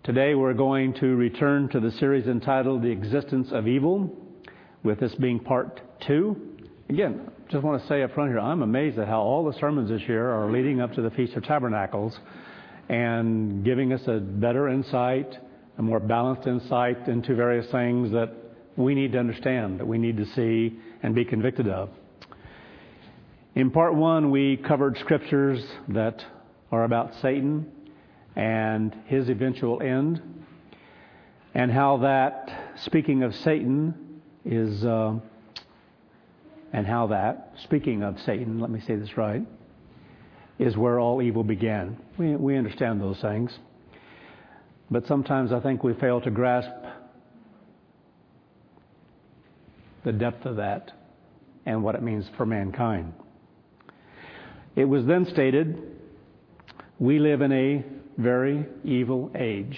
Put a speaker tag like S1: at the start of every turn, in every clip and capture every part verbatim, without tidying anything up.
S1: Today we're going to return to the series entitled The Existence of Evil, with this being part two. Again, just want to say up front here, I'm amazed at how all the sermons this year are leading up to the Feast of Tabernacles and giving us a better insight, a more balanced insight into various things that we need to understand, that we need to see and be convicted of. In part one, we covered scriptures that are about Satan and his eventual end, and how that, speaking of Satan, is, uh, and how that, speaking of Satan, let me say this right, is where all evil began. We, we understand those things, but sometimes I think we fail to grasp the depth of that and what it means for mankind. It was then stated, we live in a very evil age.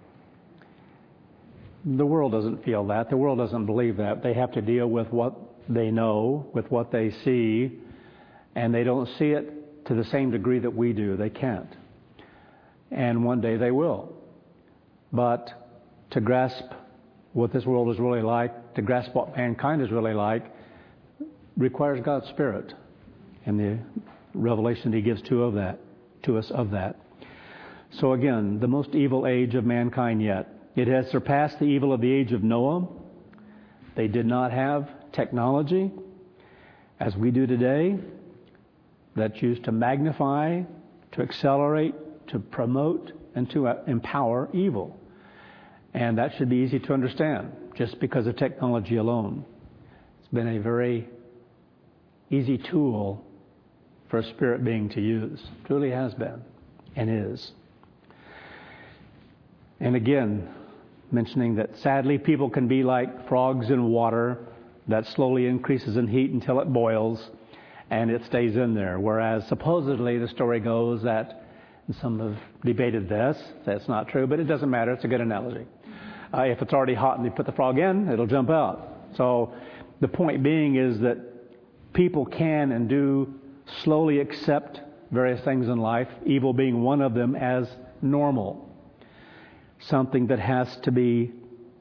S1: The world doesn't feel that. The world doesn't believe that. They have to deal with what they know, with what they see, and they don't see it to the same degree that we do. They can't. And one day they will. But to grasp what this world is really like, to grasp what mankind is really like, requires God's Spirit and the revelation He gives to of that, to us of that. So again, the most evil age of mankind yet. It has surpassed the evil of the age of Noah. They did not have technology, as we do today, that's used to magnify, to accelerate, to promote, and to empower evil. And that should be easy to understand, just because of technology alone. It's been a very easy tool for a spirit being to use. Truly has been, and is. And again, mentioning that sadly people can be like frogs in water that slowly increases in heat until it boils and it stays in there. Whereas supposedly the story goes that, and some have debated this, that's not true, but it doesn't matter, it's a good analogy. Uh, if it's already hot and they put the frog in, it'll jump out. So the point being is that people can and do slowly accept various things in life, evil being one of them, as normal. Something that has to be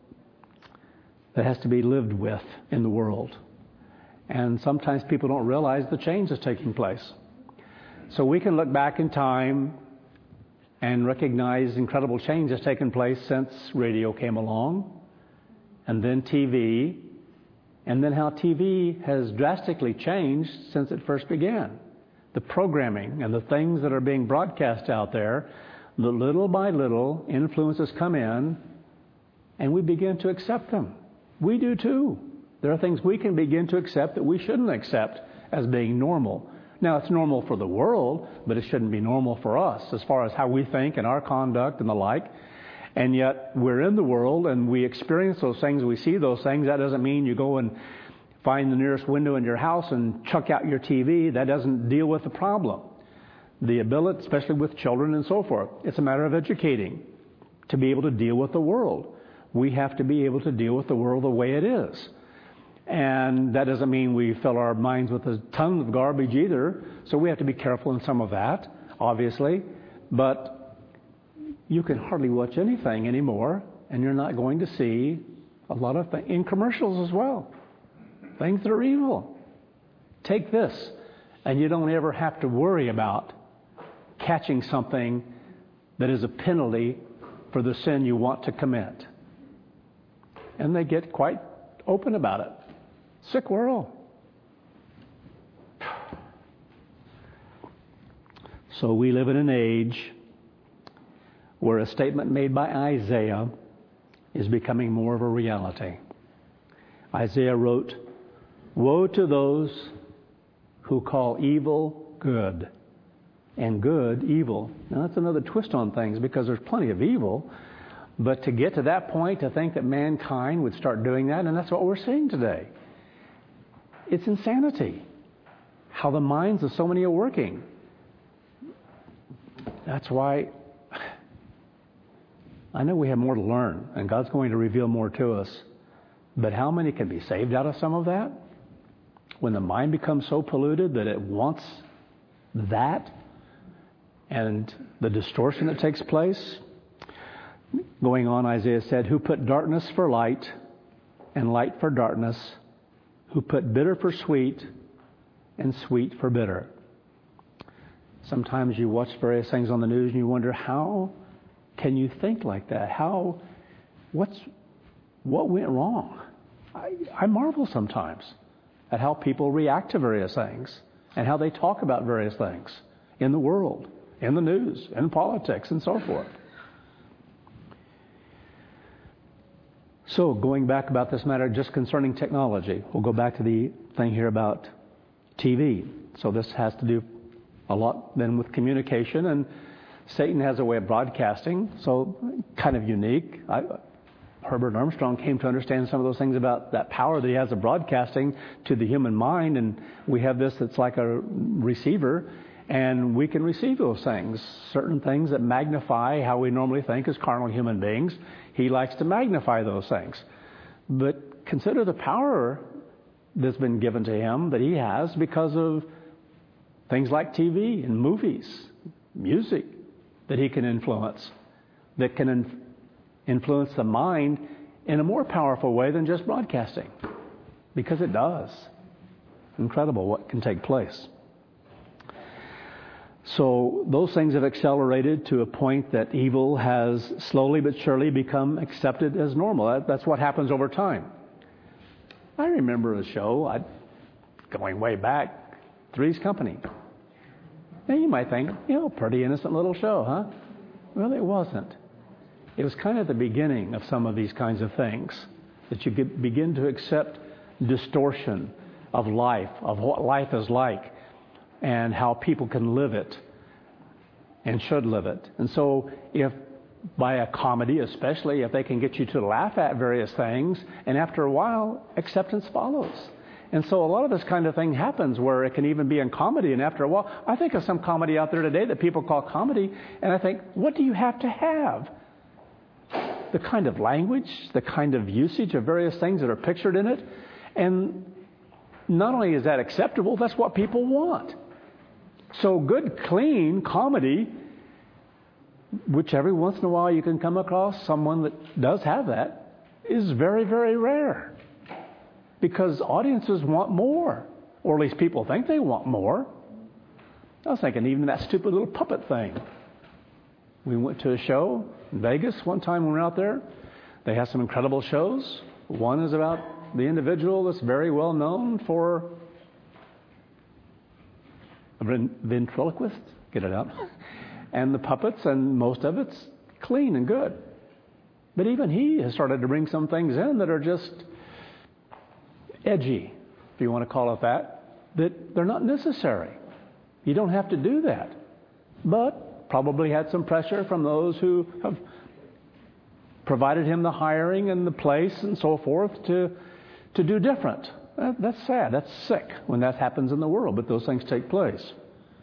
S1: that has to be lived with in the world. And sometimes people don't realize the change that's taking place. So we can look back in time and recognize incredible change that's taken place since radio came along, and then T V, and then how T V has drastically changed since it first began. The programming and the things that are being broadcast out there, the little by little influences come in, and we begin to accept them. We do too. There are things we can begin to accept that we shouldn't accept as being normal. Now, it's normal for the world, but it shouldn't be normal for us as far as how we think and our conduct and the like. And yet, we're in the world and we experience those things, we see those things. That doesn't mean you go and find the nearest window in your house and chuck out your T V. That doesn't deal with the problem. The ability, especially with children and so forth, it's a matter of educating to be able to deal with the world. We have to be able to deal with the world the way it is. And that doesn't mean we fill our minds with a ton of garbage either. So we have to be careful in some of that, obviously. But you can hardly watch anything anymore, and you're not going to see a lot of things in commercials as well. Things that are evil. Take this, and you don't ever have to worry about catching something that is a penalty for the sin you want to commit. And they get quite open about it. Sick world. So we live in an age where a statement made by Isaiah is becoming more of a reality. Isaiah wrote, "Woe to those who call evil good, and good evil." Now that's another twist on things, because there's plenty of evil. But to get to that point, to think that mankind would start doing that, and that's what we're seeing today. It's insanity how the minds of so many are working. That's why I know we have more to learn, and God's going to reveal more to us. But how many can be saved out of some of that? When the mind becomes so polluted that it wants that, and the distortion that takes place. Going on, Isaiah said, who put darkness for light and light for darkness, who put bitter for sweet and sweet for bitter. Sometimes you watch various things on the news and you wonder, how can you think like that? How, what's, what went wrong? I, I marvel sometimes at how people react to various things and how they talk about various things in the world, in the news, in politics, and so forth. So, going back about this matter just concerning technology, we'll go back to the thing here about T V. So this has to do a lot then with communication, and Satan has a way of broadcasting, so kind of unique. I, Herbert Armstrong came to understand some of those things about that power that he has of broadcasting to the human mind, and we have this that's like a receiver, and we can receive those things, certain things that magnify how we normally think as carnal human beings. He likes to magnify those things. But consider the power that's been given to him that he has because of things like T V and movies, music that he can influence, that can influence influence the mind in a more powerful way than just broadcasting, because it does. Incredible what can take place. So those things have accelerated to a point that evil has slowly but surely become accepted as normal. That, that's what happens over time. I remember a show, I, going way back, Three's Company. Now you might think, you know, pretty innocent little show, huh? Well, it wasn't. It was kind of the beginning of some of these kinds of things, that you could begin to accept distortion of life, of what life is like, and how people can live it and should live it. And so if by a comedy, especially if they can get you to laugh at various things, and after a while, acceptance follows. And so a lot of this kind of thing happens where it can even be in comedy, and after a while, I think of some comedy out there today that people call comedy, and I think, what do you have to have? The kind of language, the kind of usage of various things that are pictured in it. And not only is that acceptable, that's what people want. So good, clean comedy, which every once in a while you can come across someone that does have that, is very, very rare. Because audiences want more. Or at least people think they want more. I was thinking even that stupid little puppet thing. We went to a show in Vegas one time when we were out there. They have some incredible shows. One is about the individual that's very well known for a ventriloquist. Get it out. And the puppets, and most of it's clean and good. But even he has started to bring some things in that are just edgy, if you want to call it that, that they're not necessary. You don't have to do that. But probably had some pressure from those who have provided him the hiring and the place and so forth to to do different. That, that's sad. That's sick when that happens in the world, but those things take place.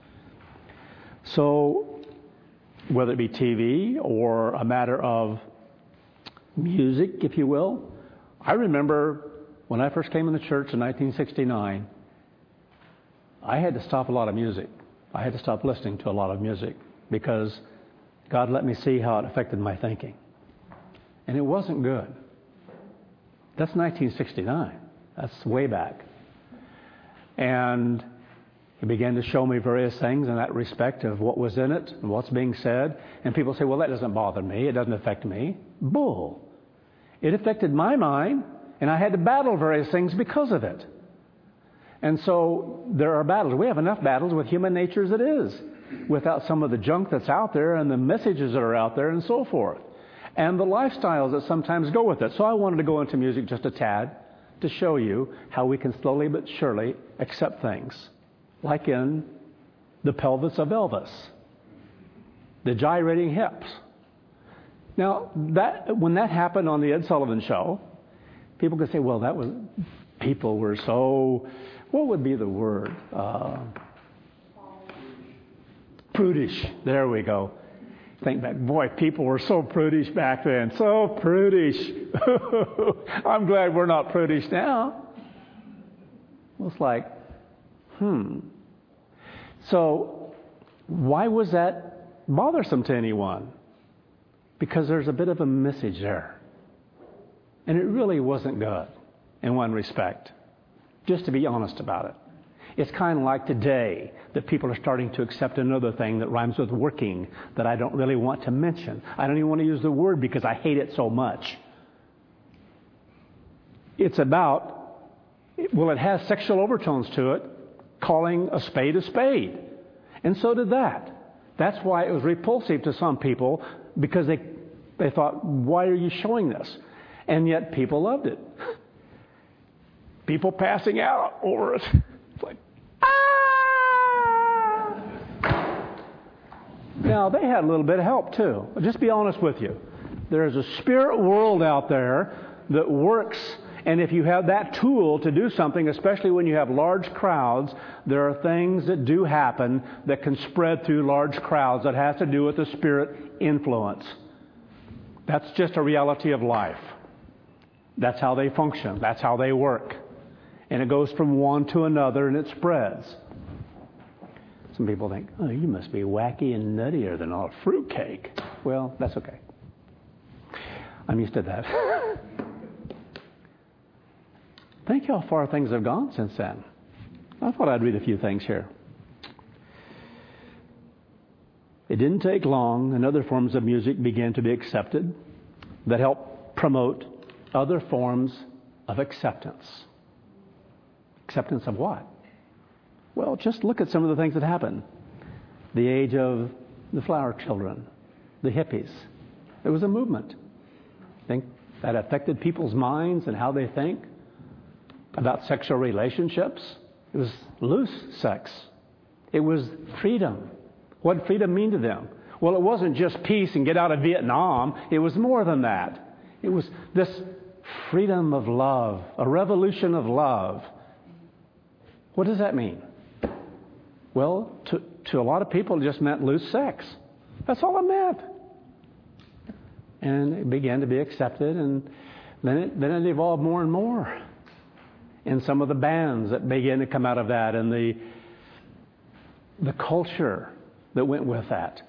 S1: So whether it be T V or a matter of music, if you will, I remember when I first came in the church in nineteen sixty-nine, I had to stop a lot of music. I had to stop listening to a lot of music, because God let me see how it affected my thinking. And it wasn't good. That's nineteen sixty-nine. That's way back. And He began to show me various things in that respect of what was in it and what's being said. And people say, well, that doesn't bother me. It doesn't affect me. Bull. It affected my mind, and I had to battle various things because of it. And so there are battles. We have enough battles with human nature as it is, without some of the junk that's out there and the messages that are out there and so forth, and the lifestyles that sometimes go with it. So I wanted to go into music just a tad to show you how we can slowly but surely accept things, like in the pelvis of Elvis, the gyrating hips. Now, that when that happened on the Ed Sullivan Show, people could say, well, that was, people were so, what would be the word? Uh, prudish. There we go. Think back, boy, people were so prudish back then. So prudish. I'm glad we're not prudish now. It's like, hmm. So, why was that bothersome to anyone? because there's a bit of a message there. And it really wasn't good in one respect, just to be honest about it. It's kind of like today that people are starting to accept another thing that rhymes with working that I don't really want to mention. I don't even want to use the word because I hate it so much. It's about, well, it has sexual overtones to it, calling a spade a spade. And so did that. That's why it was repulsive to some people, because they they thought, why are you showing this? And yet people loved it. People passing out over it. It's like, ah! Now, they had a little bit of help, too. I'll just be honest with you. There's a spirit world out there that works, and if you have that tool to do something, especially when you have large crowds, there are things that do happen that can spread through large crowds that has to do with the spirit influence. That's just a reality of life. That's how they function. That's how they work. And it goes from one to another and it spreads. Some people think, oh, you must be wacky and nuttier than a fruitcake. Well, that's okay. I'm used to that. Think how far things have gone since then. I thought I'd read a few things here. It didn't take long, and other forms of music began to be accepted that helped promote other forms of acceptance. Acceptance of what? Well, just look at some of the things that happened. The age of the flower children, the hippies. There was a movement. I think that affected people's minds and how they think about sexual relationships. It was loose sex. It was freedom. What did freedom mean to them? Well, it wasn't just peace and get out of Vietnam. It was more than that. It was this freedom of love, a revolution of love. What does that mean? Well, to, to a lot of people, it just meant loose sex. That's all it meant. And it began to be accepted, and then it, then it evolved more and more. And some of the bands that began to come out of that, and the the culture that went with that.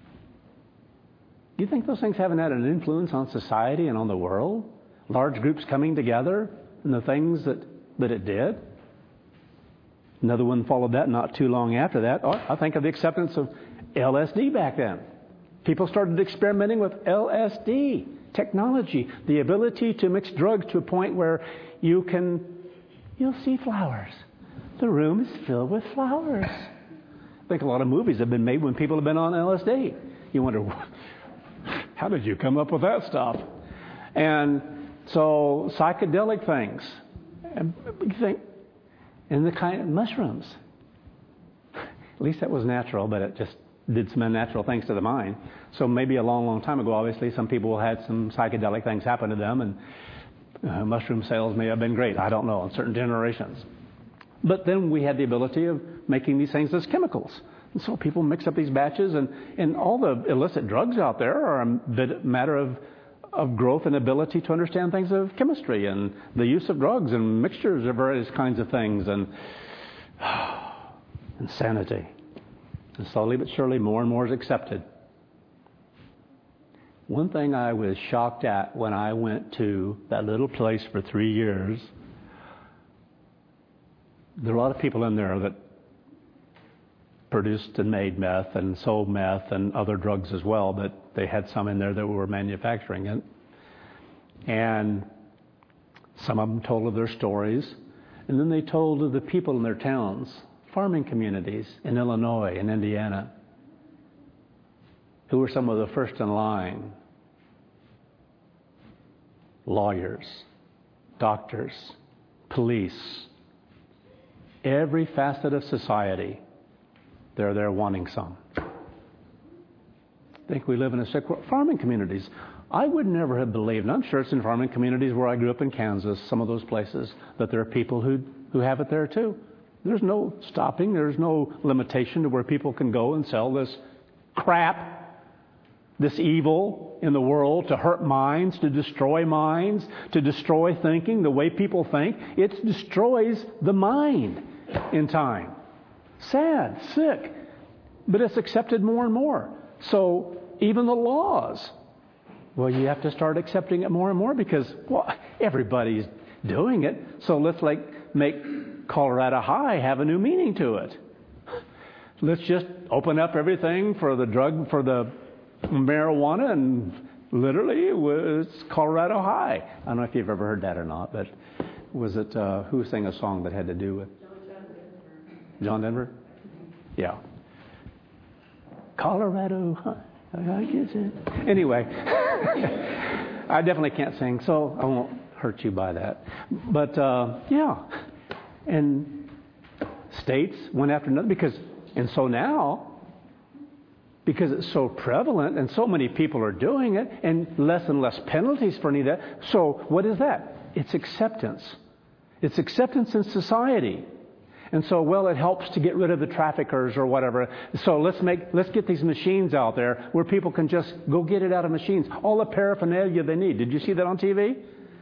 S1: Do you think those things haven't had an influence on society and on the world? Large groups coming together and the things that, that it did? Another one followed that not too long after that. Oh, I think of the acceptance of L S D back then. People started experimenting with L S D technology, the ability to mix drugs to a point where you can, you'll see flowers. The room is filled with flowers. I think a lot of movies have been made when people have been on L S D. You wonder, how did you come up with that stuff? And so psychedelic things. And you think, and the kind of mushrooms. At least that was natural, but it just did some unnatural things to the mind. So maybe a long, long time ago, obviously, some people had some psychedelic things happen to them, and uh, mushroom sales may have been great. I don't know, in certain generations. But then we had the ability of making these things as chemicals. And so people mix up these batches, and, and all the illicit drugs out there are a bit matter of, of growth and ability to understand things of chemistry and the use of drugs and mixtures of various kinds of things and insanity. And slowly but surely more and more is accepted. One thing I was shocked at when I went to that little place for three years, there are a lot of people in there that produced and made meth and sold meth and other drugs as well, but they had some in there that were manufacturing it. And some of them told of their stories. And then they told of the people in their towns, farming communities in Illinois and Indiana, who were some of the first in line. Lawyers, doctors, police, every facet of society, they're there wanting some. I think we live in a sick world. Farming communities. I would never have believed, and I'm sure it's in farming communities where I grew up in Kansas, some of those places, that there are people who, who have it there too. There's no stopping. There's no limitation to where people can go and sell this crap, this evil in the world to hurt minds, to destroy minds, to destroy thinking, the way people think. It destroys the mind in time. Sad, sick, but it's accepted more and more. So even the laws Well, you have to start accepting it more and more because, well, everybody's doing it. So let's like make Colorado High have a new meaning to it. Let's just open up everything for the drug, for the marijuana, and literally it was Colorado High. I don't know if you've ever heard that or not, but was it, uh, who sang a song that had to do with? John Denver? Yeah. Colorado High. I guess it. Anyway, I definitely can't sing, so I won't hurt you by that. But, uh, yeah. And states went after another because, and so now, because it's so prevalent and so many people are doing it and less and less penalties for any of that. So what is that? It's acceptance. It's acceptance in society. And so, well, it helps to get rid of the traffickers or whatever. So let's make, let's get these machines out there where people can just go get it out of machines. All the paraphernalia they need. Did you see that on T V?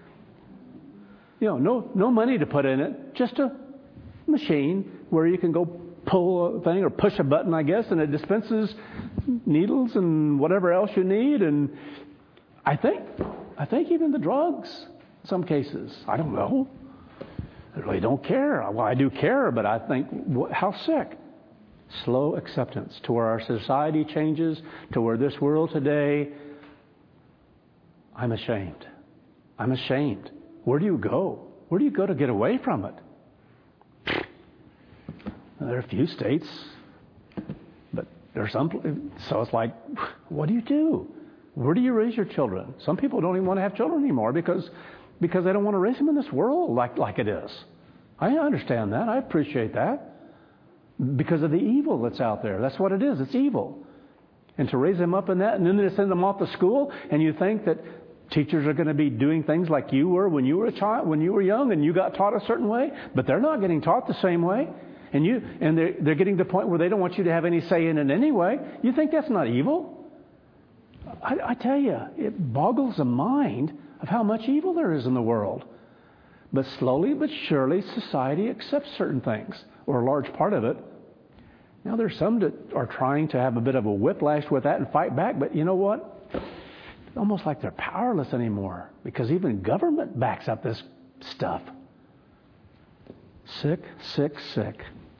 S1: You know, no, no money to put in it. Just a machine where you can go pull a thing or push a button, I guess, and it dispenses needles and whatever else you need. And I think, I think even the drugs, in some cases. I don't know. I really don't care. Well, I do care, but I think, how sick. Slow acceptance to where our society changes, to where this world today, I'm ashamed. I'm ashamed. Where do you go? Where do you go to get away from it? There are a few states, but there are some, so it's like, what do you do? Where do you raise your children? Some people don't even want to have children anymore because because they don't want to raise them in this world like, like it is. I understand that. I appreciate that. Because of the evil that's out there. That's what it is. It's evil. And to raise them up in that, and then to send them off to school, and you think that teachers are going to be doing things like you were when you were a child, when you were young, and you got taught a certain way, but they're not getting taught the same way. And you and they're, they're getting to the point where they don't want you to have any say in it anyway. You think that's not evil? I, I tell you, it boggles the mind of how much evil there is in the world. But slowly but surely, society accepts certain things, or a large part of it. Now, there's some that are trying to have a bit of a whiplash with that and fight back, but you know what? It's almost like they're powerless anymore, because even government backs up this stuff. Sick, sick, sick.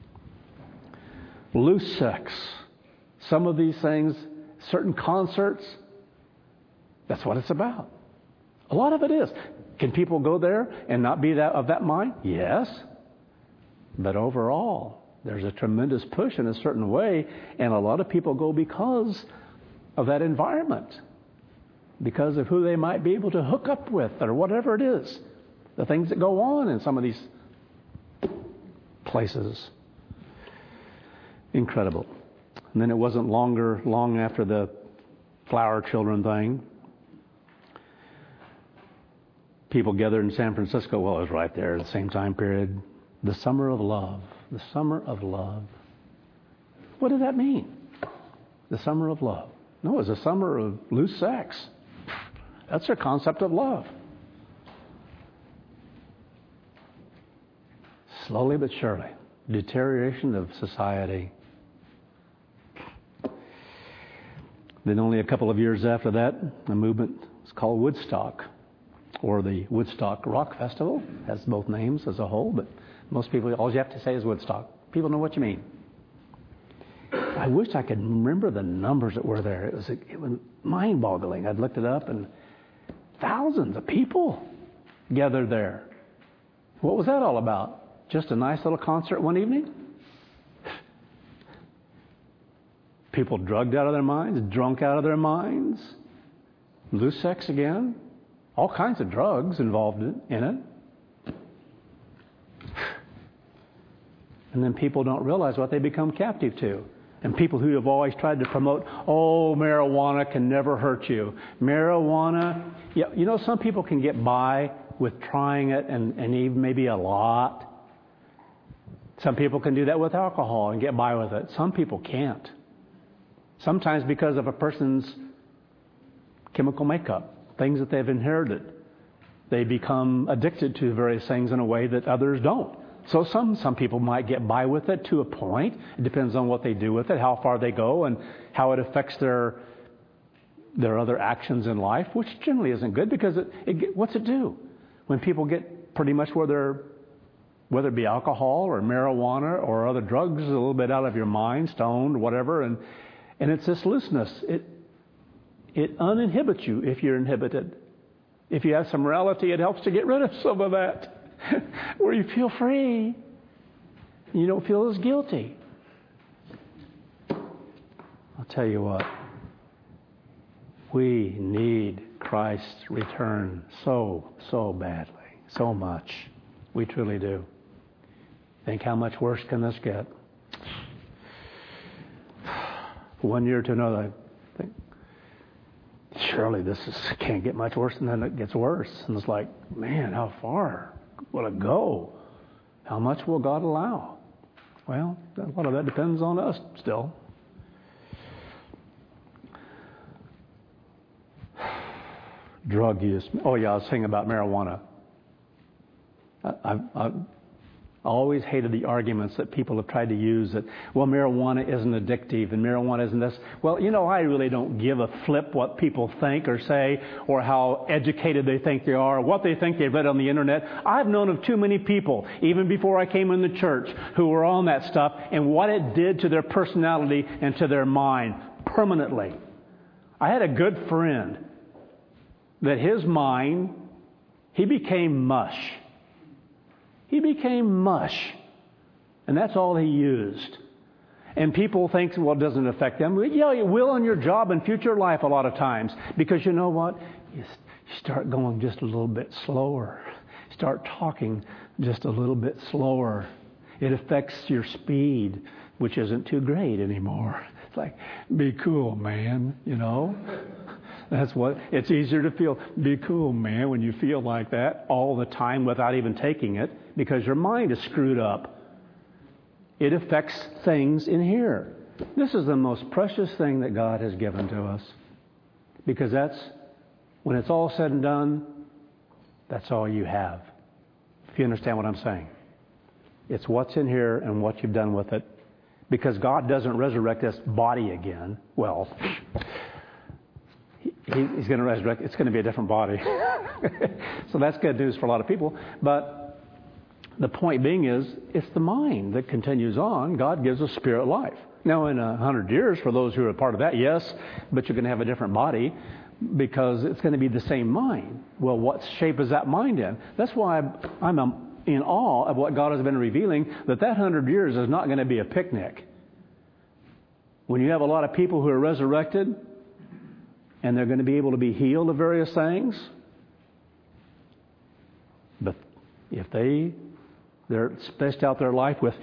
S1: Loose sex. Some of these things, certain concerts, that's what it's about. A lot of it is. Can people go there and not be that of that mind? Yes. But overall, there's a tremendous push in a certain way, and a lot of people go because of that environment, because of who they might be able to hook up with or whatever it is, the things that go on in some of these places. Incredible. And then it wasn't longer, long after the flower children thing. People gathered in San Francisco. Well, it was right there at the same time period. The summer of love. The summer of love. What does that mean? The summer of love. No, it was a summer of loose sex. That's their concept of love. Slowly but surely. Deterioration of society. Then only a couple of years after that, a movement was called Woodstock, or the Woodstock Rock Festival. Has both names as a whole, but most people, all you have to say is Woodstock. People know what you mean. I wish I could remember the numbers that were there. It was, it was mind-boggling. I'd looked it up, and thousands of people gathered there. What was that all about? Just a nice little concert one evening? People drugged out of their minds, drunk out of their minds, loose sex again, all kinds of drugs involved in it. And then people don't realize what they become captive to. And people who have always tried to promote, oh, marijuana can never hurt you. Marijuana, yeah, you know, some people can get by with trying it and, and even maybe a lot. Some people can do that with alcohol and get by with it. Some people can't. Sometimes because of a person's chemical makeup, things that they've inherited. They become addicted to various things in a way that others don't. So some, some people might get by with it to a point. It depends on what they do with it, how far they go, and how it affects their There are other actions in life, which generally isn't good because it, it, what's it do? When people get pretty much where they're, whether it be alcohol or marijuana or other drugs, a little bit out of your mind, stoned, whatever, and and it's this looseness. It it uninhibits you if you're inhibited. If you have some morality, it helps to get rid of some of that, where you feel free. You don't feel as guilty. I'll tell you what. We need Christ's return so, so badly, so much. We truly do. Think how much worse can this get? One year to another, I think, surely this is, can't get much worse, and then it gets worse. And it's like, man, how far will it go? How much will God allow? Well, a lot of that depends on us still. Drug use. Oh, yeah, I was saying about marijuana. I, I, I always hated the arguments that people have tried to use that, well, marijuana isn't addictive and marijuana isn't this. Well, you know, I really don't give a flip what people think or say or how educated they think they are or what they think they've read on the internet. I've known of too many people, even before I came in the church, who were on that stuff and what it did to their personality and to their mind permanently. I had a good friend that his mind, he became mush. He became mush. And that's all he used. And people think, well, it doesn't affect them. Well, yeah, it will in your job and future life a lot of times. Because you know what? You start going just a little bit slower. Start talking just a little bit slower. It affects your speed, which isn't too great anymore. It's like, be cool, man, you know? That's what, it's easier to feel, be cool, man, when you feel like that all the time without even taking it, because your mind is screwed up. It affects things in here. This is the most precious thing that God has given to us. Because that's, when it's all said and done, that's all you have. If you understand what I'm saying. It's what's in here and what you've done with it. Because God doesn't resurrect this body again. Well, He's going to resurrect. It's going to be a different body. So that's good news for a lot of people. But the point being is, it's the mind that continues on. God gives us spirit life. Now, in a hundred years, for those who are a part of that, yes, but you're going to have a different body because it's going to be the same mind. Well, what shape is that mind in? That's why I'm in awe of what God has been revealing, that that hundred years is not going to be a picnic. When you have a lot of people who are resurrected, and they're going to be able to be healed of various things. But if they, they're spaced out their life with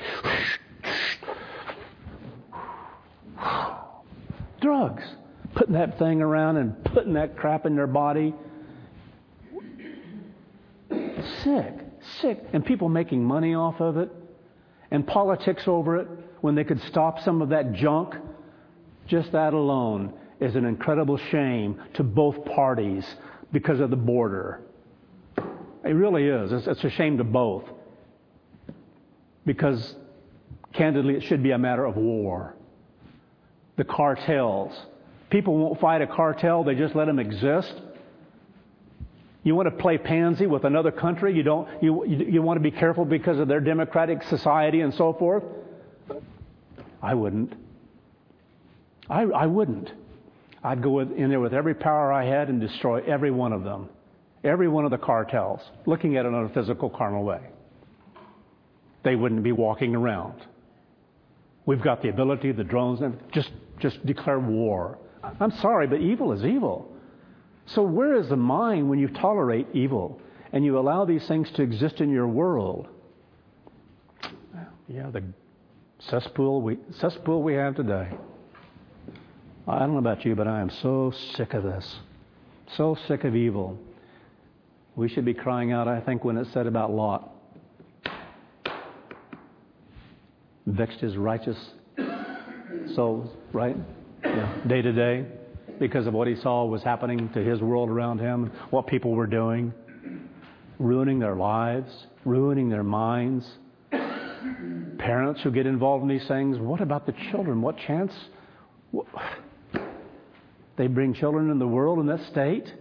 S1: drugs, putting that thing around and putting that crap in their body. Sick, sick. And people making money off of it. And politics over it when they could stop some of that junk. Just that alone is an incredible shame to both parties because of the border. It really is. It's, it's a shame to both. Because, candidly, it should be a matter of war. The cartels. People won't fight a cartel. They just let them exist. You want to play pansy with another country? You don't. You, you, you want to be careful because of their democratic society and so forth? I wouldn't. I, I wouldn't. I'd go in there with every power I had and destroy every one of them. Every one of the cartels, looking at it in a physical, carnal way. They wouldn't be walking around. We've got the ability, the drones, and just, just declare war. I'm sorry, but evil is evil. So where is the mind when you tolerate evil and you allow these things to exist in your world? Yeah, the cesspool we, cesspool we have today. I don't know about you, but I am so sick of this. So sick of evil. We should be crying out, I think, when it's said about Lot. Vexed his righteous souls, right? Yeah. Day to day, because of what he saw was happening to his world around him, what people were doing, ruining their lives, ruining their minds. Parents who get involved in these things, what about the children? What chance? What? They bring children in the world in that state.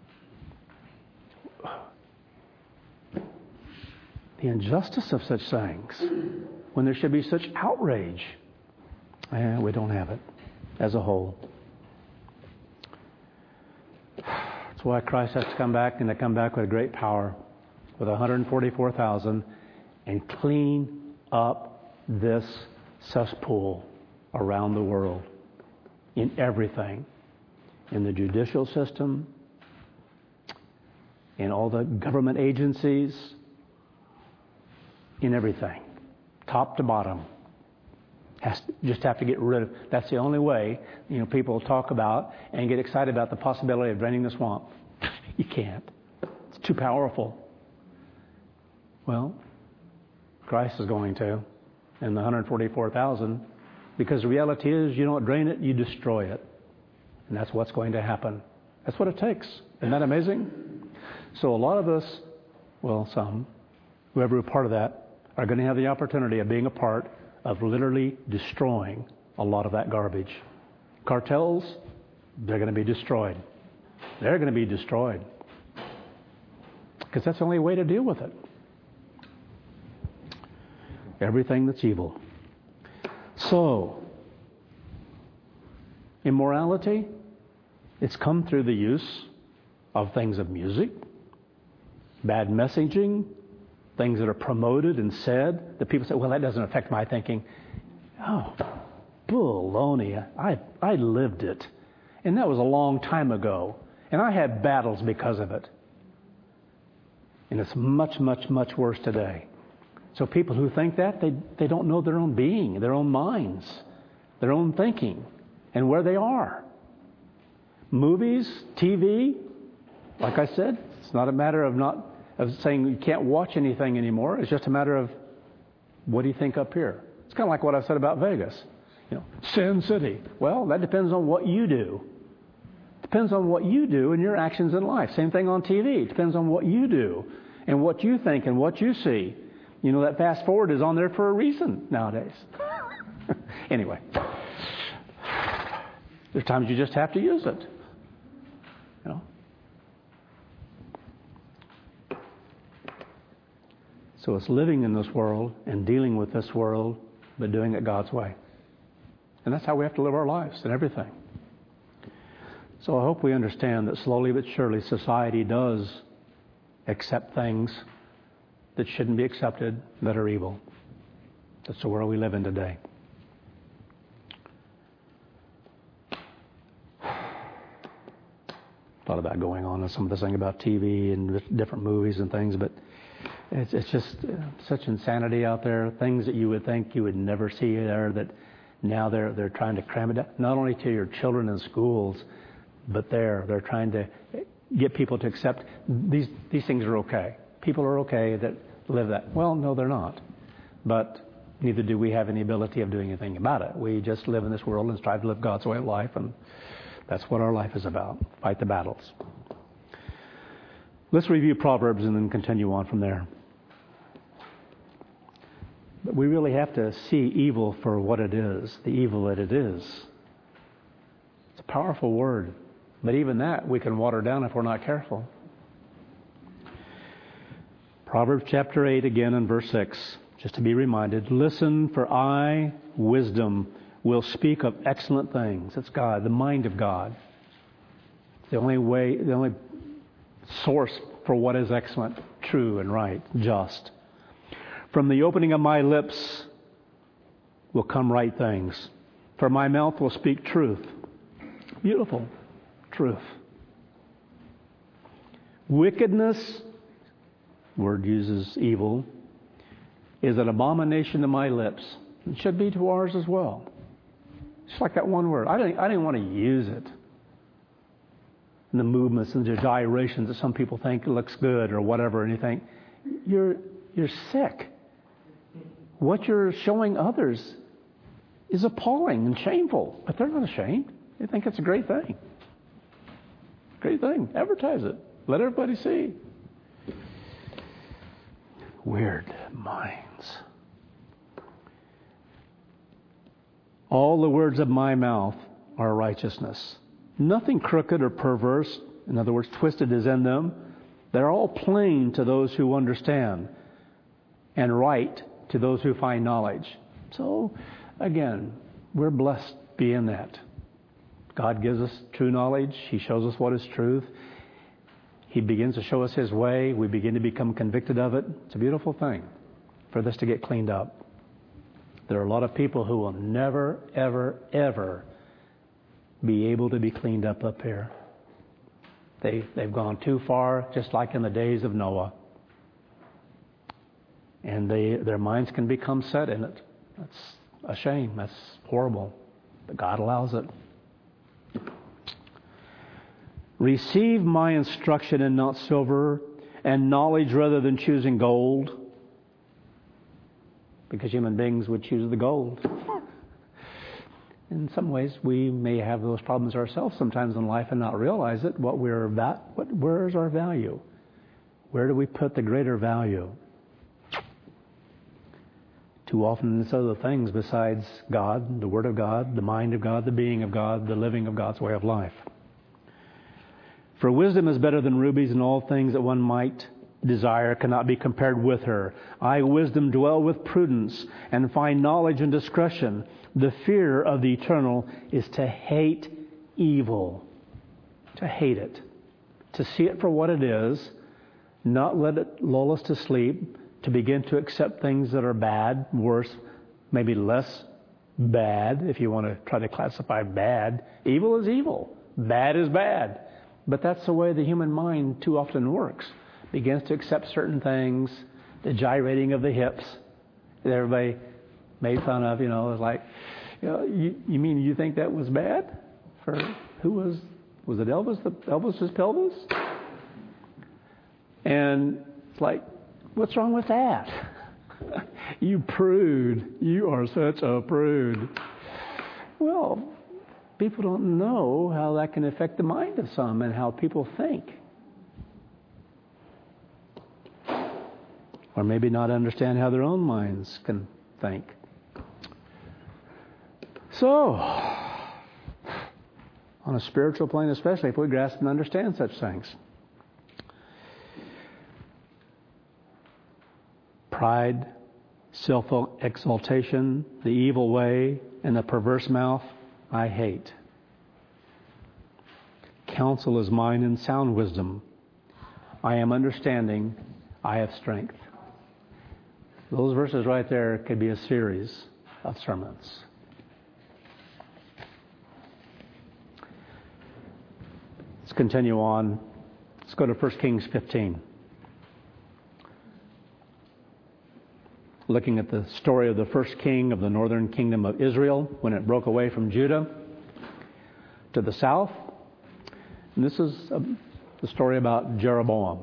S1: The injustice of such things, when there should be such outrage. And we don't have it as a whole. That's why Christ has to come back, and to come back with great power, with one hundred forty-four thousand, and clean up this cesspool around the world, in everything, in the judicial system, in all the government agencies, in everything, top to bottom. Has to, just have to get rid of. That's the only way, you know, people talk about and get excited about the possibility of draining the swamp. You can't. It's too powerful. Well, Christ is going to, and the one hundred forty-four thousand, because the reality is, you don't drain it, you destroy it. And that's what's going to happen. That's what it takes. Isn't that amazing? So a lot of us, well, some, whoever is part of that, are going to have the opportunity of being a part of literally destroying a lot of that garbage. Cartels, they're going to be destroyed. They're going to be destroyed. Because that's the only way to deal with it. Everything that's evil. So, immorality, it's come through the use of things of music, bad messaging, things that are promoted and said, that people say, well, that doesn't affect my thinking. Oh, baloney. I, I lived it. And that was a long time ago. And I had battles because of it. And it's much, much, much worse today. So people who think that, they, they don't know their own being, their own minds, their own thinking, and where they are. Movies, T V, like I said, it's not a matter of not of saying you can't watch anything anymore. It's just a matter of, what do you think up here? It's kind of like what I said about Vegas. You know, Sin City. Well, that depends on what you do. Depends on what you do and your actions in life. Same thing on T V. It depends on what you do and what you think and what you see. You know, that fast forward is on there for a reason nowadays. Anyway, there's times you just have to use it. You know. So it's living in this world and dealing with this world, but doing it God's way. And that's how we have to live our lives and everything. So I hope we understand that slowly but surely society does accept things that shouldn't be accepted, that are evil. That's the world we live in today. Thought about going on and some of this thing about T V and different movies and things, but it's, it's just uh, such insanity out there. Things that you would think you would never see there, that now they're they're trying to cram it down, not only to your children in schools, but they're they're trying to get people to accept these these things are okay. People are okay that live that. Well, no, they're not. But neither do we have any ability of doing anything about it. We just live in this world and strive to live God's way of life, and that's what our life is about. Fight the battles. Let's review Proverbs and then continue on from there. But we really have to see evil for what it is, the evil that it is. It's a powerful word. But even that we can water down if we're not careful. Proverbs chapter eight again and verse six, just to be reminded. Listen, for I, wisdom, will speak of excellent things. It's God, the mind of God. It's the only way, the only source for what is excellent, true and right, just. From the opening of my lips will come right things. For my mouth will speak truth. Beautiful. Truth. Wickedness, word uses evil, is an abomination to my lips. It should be to ours as well. Just like that one word. I didn't, I didn't want to use it. And the movements and the gyrations that some people think looks good or whatever, and you think, you're, you're sick. What you're showing others is appalling and shameful. But they're not ashamed. They think it's a great thing. Great thing. Advertise it. Let everybody see. Weird minds. All the words of my mouth are righteousness. Nothing crooked or perverse, in other words, twisted, is in them. They're all plain to those who understand, and right to those who find knowledge. So, again, we're blessed being that. God gives us true knowledge. He shows us what is truth. He begins to show us His way. We begin to become convicted of it. It's a beautiful thing for this to get cleaned up. There are a lot of people who will never, ever, ever be able to be cleaned up up here. They, they've gone too far, just like in the days of Noah. And they, their minds can become set in it. That's a shame. That's horrible. But God allows it. Receive my instruction and not silver, and knowledge rather than choosing gold. Because human beings would choose the gold. In some ways, we may have those problems ourselves sometimes in life and not realize it. What we're va- what, where is our value? Where do we put the greater value? Too often it's other things besides God, the Word of God, the mind of God, the being of God, the living of God's way of life. For wisdom is better than rubies, and all things that one might desire cannot be compared with her. I, wisdom, dwell with prudence and find knowledge and discretion. The fear of the eternal is to hate evil. To hate it. To see it for what it is. Not let it lull us to sleep. To begin to accept things that are bad, worse, maybe less bad, if you want to try to classify bad. Evil is evil. Bad is bad. But that's the way the human mind too often works. Begins to accept certain things, the gyrating of the hips that everybody made fun of, you know, it's like, you know, you, you mean you think that was bad? For who was, was it Elvis, the Elvis's pelvis? And it's like, what's wrong with that? You prude. You are such a prude. Well, people don't know how that can affect the mind of some and how people think. Or maybe not understand how their own minds can think. So, on a spiritual plane especially, if we grasp and understand such things. Pride, self-exaltation, the evil way, and the perverse mouth, I hate. Counsel is mine and sound wisdom. I am understanding, I have strength. Those verses right there could be a series of sermons. Let's continue on. Let's go to First Kings fifteen. Looking at the story of the first king of the northern kingdom of Israel when it broke away from Judah to the south. And this is a, the story about Jeroboam.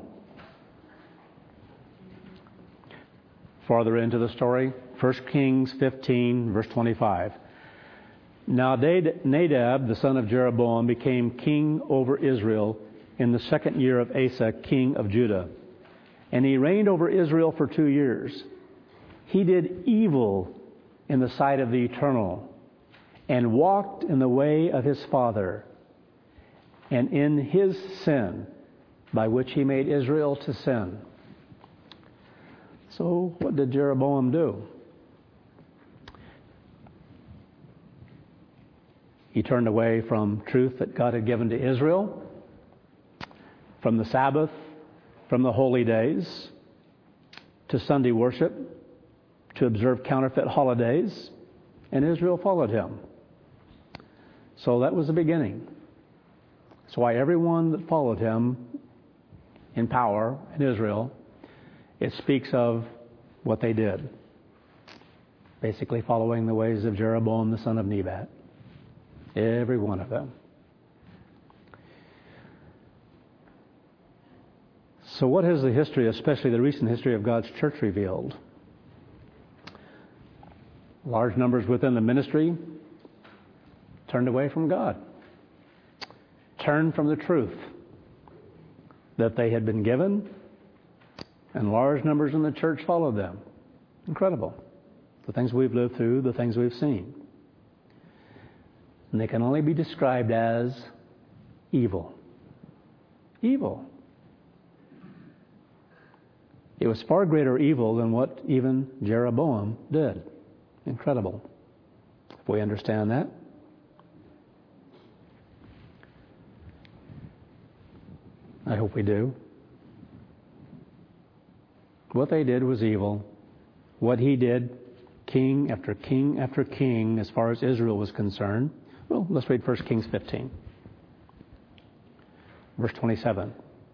S1: Farther into the story, First Kings fifteen, verse twenty-five. Now Nadab, the son of Jeroboam, became king over Israel in the second year of Asa, king of Judah. And he reigned over Israel for two years. He did evil in the sight of the Eternal, and walked in the way of his father, and in his sin, by which he made Israel to sin. So what did Jeroboam do? He turned away from truth that God had given to Israel, from the Sabbath, from the holy days, to Sunday worship, to observe counterfeit holidays, and Israel followed him. So that was the beginning. That's why everyone that followed him in power in Israel, it speaks of what they did. Basically following the ways of Jeroboam the son of Nebat. Every one of them. So what has the history, especially the recent history of God's church, revealed? Large numbers within the ministry turned away from God. Turned from the truth that they had been given, and large numbers in the church followed them. Incredible. The things we've lived through, the things we've seen. And they can only be described as evil. Evil. It was far greater evil than what even Jeroboam did. Incredible. If we understand that. I hope we do. What they did was evil. What he did, king after king after king, as far as Israel was concerned. Well, let's read First Kings fifteen. Verse twenty-seven.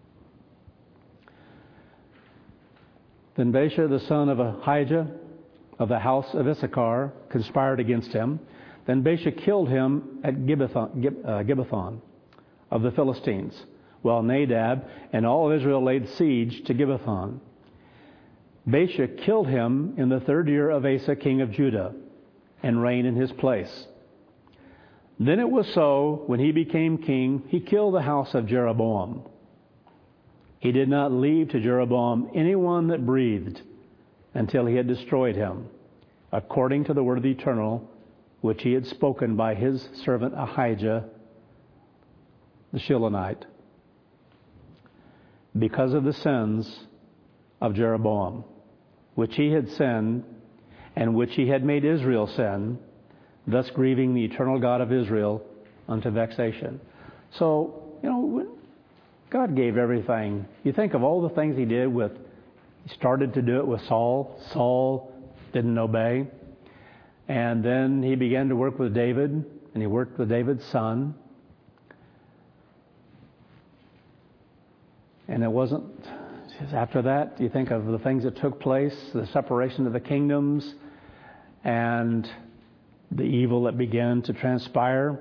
S1: Then Baasha, the son of Ahijah, of the house of Issachar, conspired against him. Then Baasha killed him at Gibbethon, Gib, uh, Gibbethon of the Philistines, while Nadab and all Israel laid siege to Gibbethon. Baasha killed him in the third year of Asa, king of Judah, and reigned in his place. Then it was so, when he became king, he killed the house of Jeroboam. He did not leave to Jeroboam anyone that breathed until he had destroyed him, according to the word of the Eternal, which he had spoken by his servant Ahijah the Shilonite, because of the sins of Jeroboam, which he had sinned, and which he had made Israel sin, thus grieving the eternal God of Israel unto vexation. So, you know, God gave everything. You think of all the things he did with, he started to do it with Saul. Saul didn't obey. And then he began to work with David, and he worked with David's son. And it wasn't, after that, you think of the things that took place, the separation of the kingdoms, and the evil that began to transpire.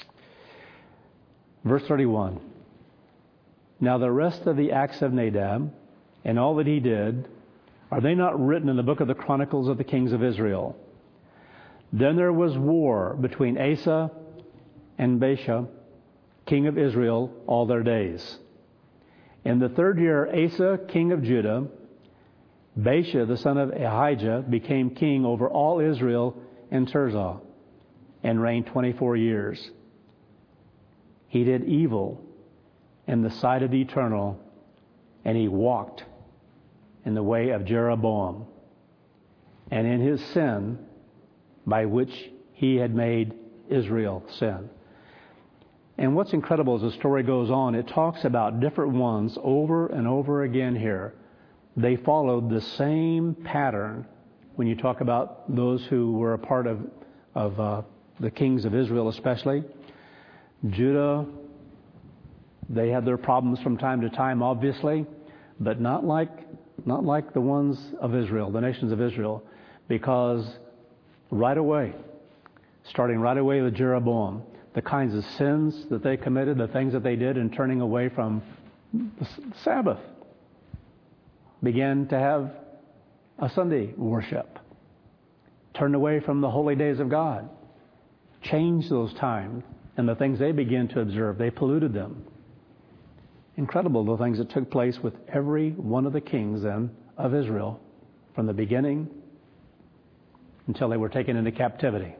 S1: Verse thirty-one. Now the rest of the acts of Nadab, and all that he did, are they not written in the book of the Chronicles of the kings of Israel? Then there was war between Asa and Baasha, king of Israel, all their days. In the third year, Asa, king of Judah, Baasha, the son of Ahijah, became king over all Israel in Tirzah, and reigned twenty-four years. He did evil in the sight of the Eternal, and he walked in the way of Jeroboam, and in his sin by which he had made Israel sin. And what's incredible as the story goes on, it talks about different ones over and over again here. They followed the same pattern when you talk about those who were a part of, of uh, the kings of Israel especially. Judah, they had their problems from time to time, obviously, but not like not like the ones of Israel, the nations of Israel, because right away, starting right away with Jeroboam, the kinds of sins that they committed, the things that they did in turning away from the Sabbath, began to have a Sunday worship, turned away from the holy days of God, changed those times, and the things they began to observe, they polluted them. Incredible the things that took place with every one of the kings then of Israel from the beginning until they were taken into captivity.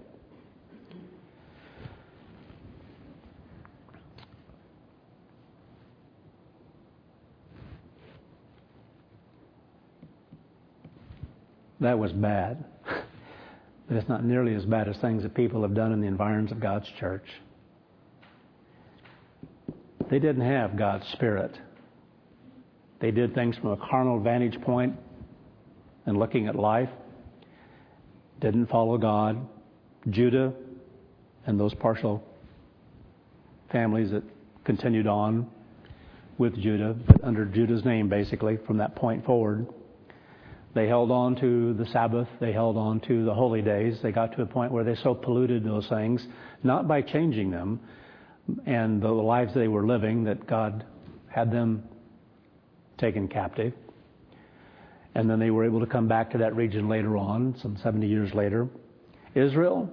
S1: That was bad. But it's not nearly as bad as things that people have done in the environs of God's church. They didn't have God's Spirit. They did things from a carnal vantage point and looking at life. Didn't follow God. Judah and those partial families that continued on with Judah, but under Judah's name basically from that point forward. They held on to the Sabbath. They held on to the holy days. They got to a point where they so polluted those things, not by changing them and the lives they were living, that God had them taken captive. And then they were able to come back to that region later on, some seventy years later. Israel,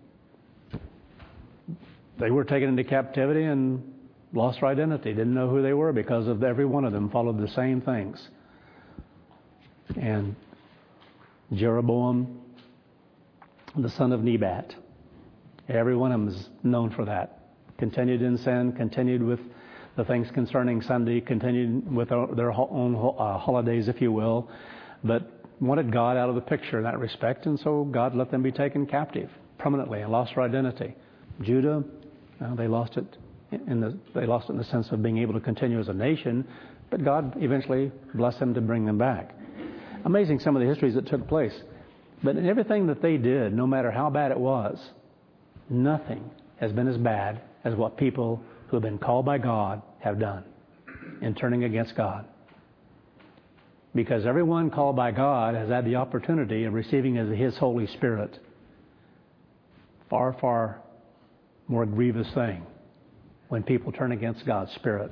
S1: they were taken into captivity and lost their identity. Didn't know who they were because of every one of them followed the same things. And Jeroboam, the son of Nebat, every one of them is known for that. continued in sin, continued with the things concerning Sunday, continued with their own holidays, if you will, but wanted God out of the picture in that respect, and so God let them be taken captive permanently and lost their identity. Judah, well, they lost it in the they lost it in the sense of being able to continue as a nation, but God eventually blessed them to bring them back. Amazing some of the histories that took place. But in everything that they did, no matter how bad it was, nothing has been as bad as what people who have been called by God have done in turning against God. Because everyone called by God has had the opportunity of receiving His Holy Spirit. Far, far more grievous thing when people turn against God's Spirit.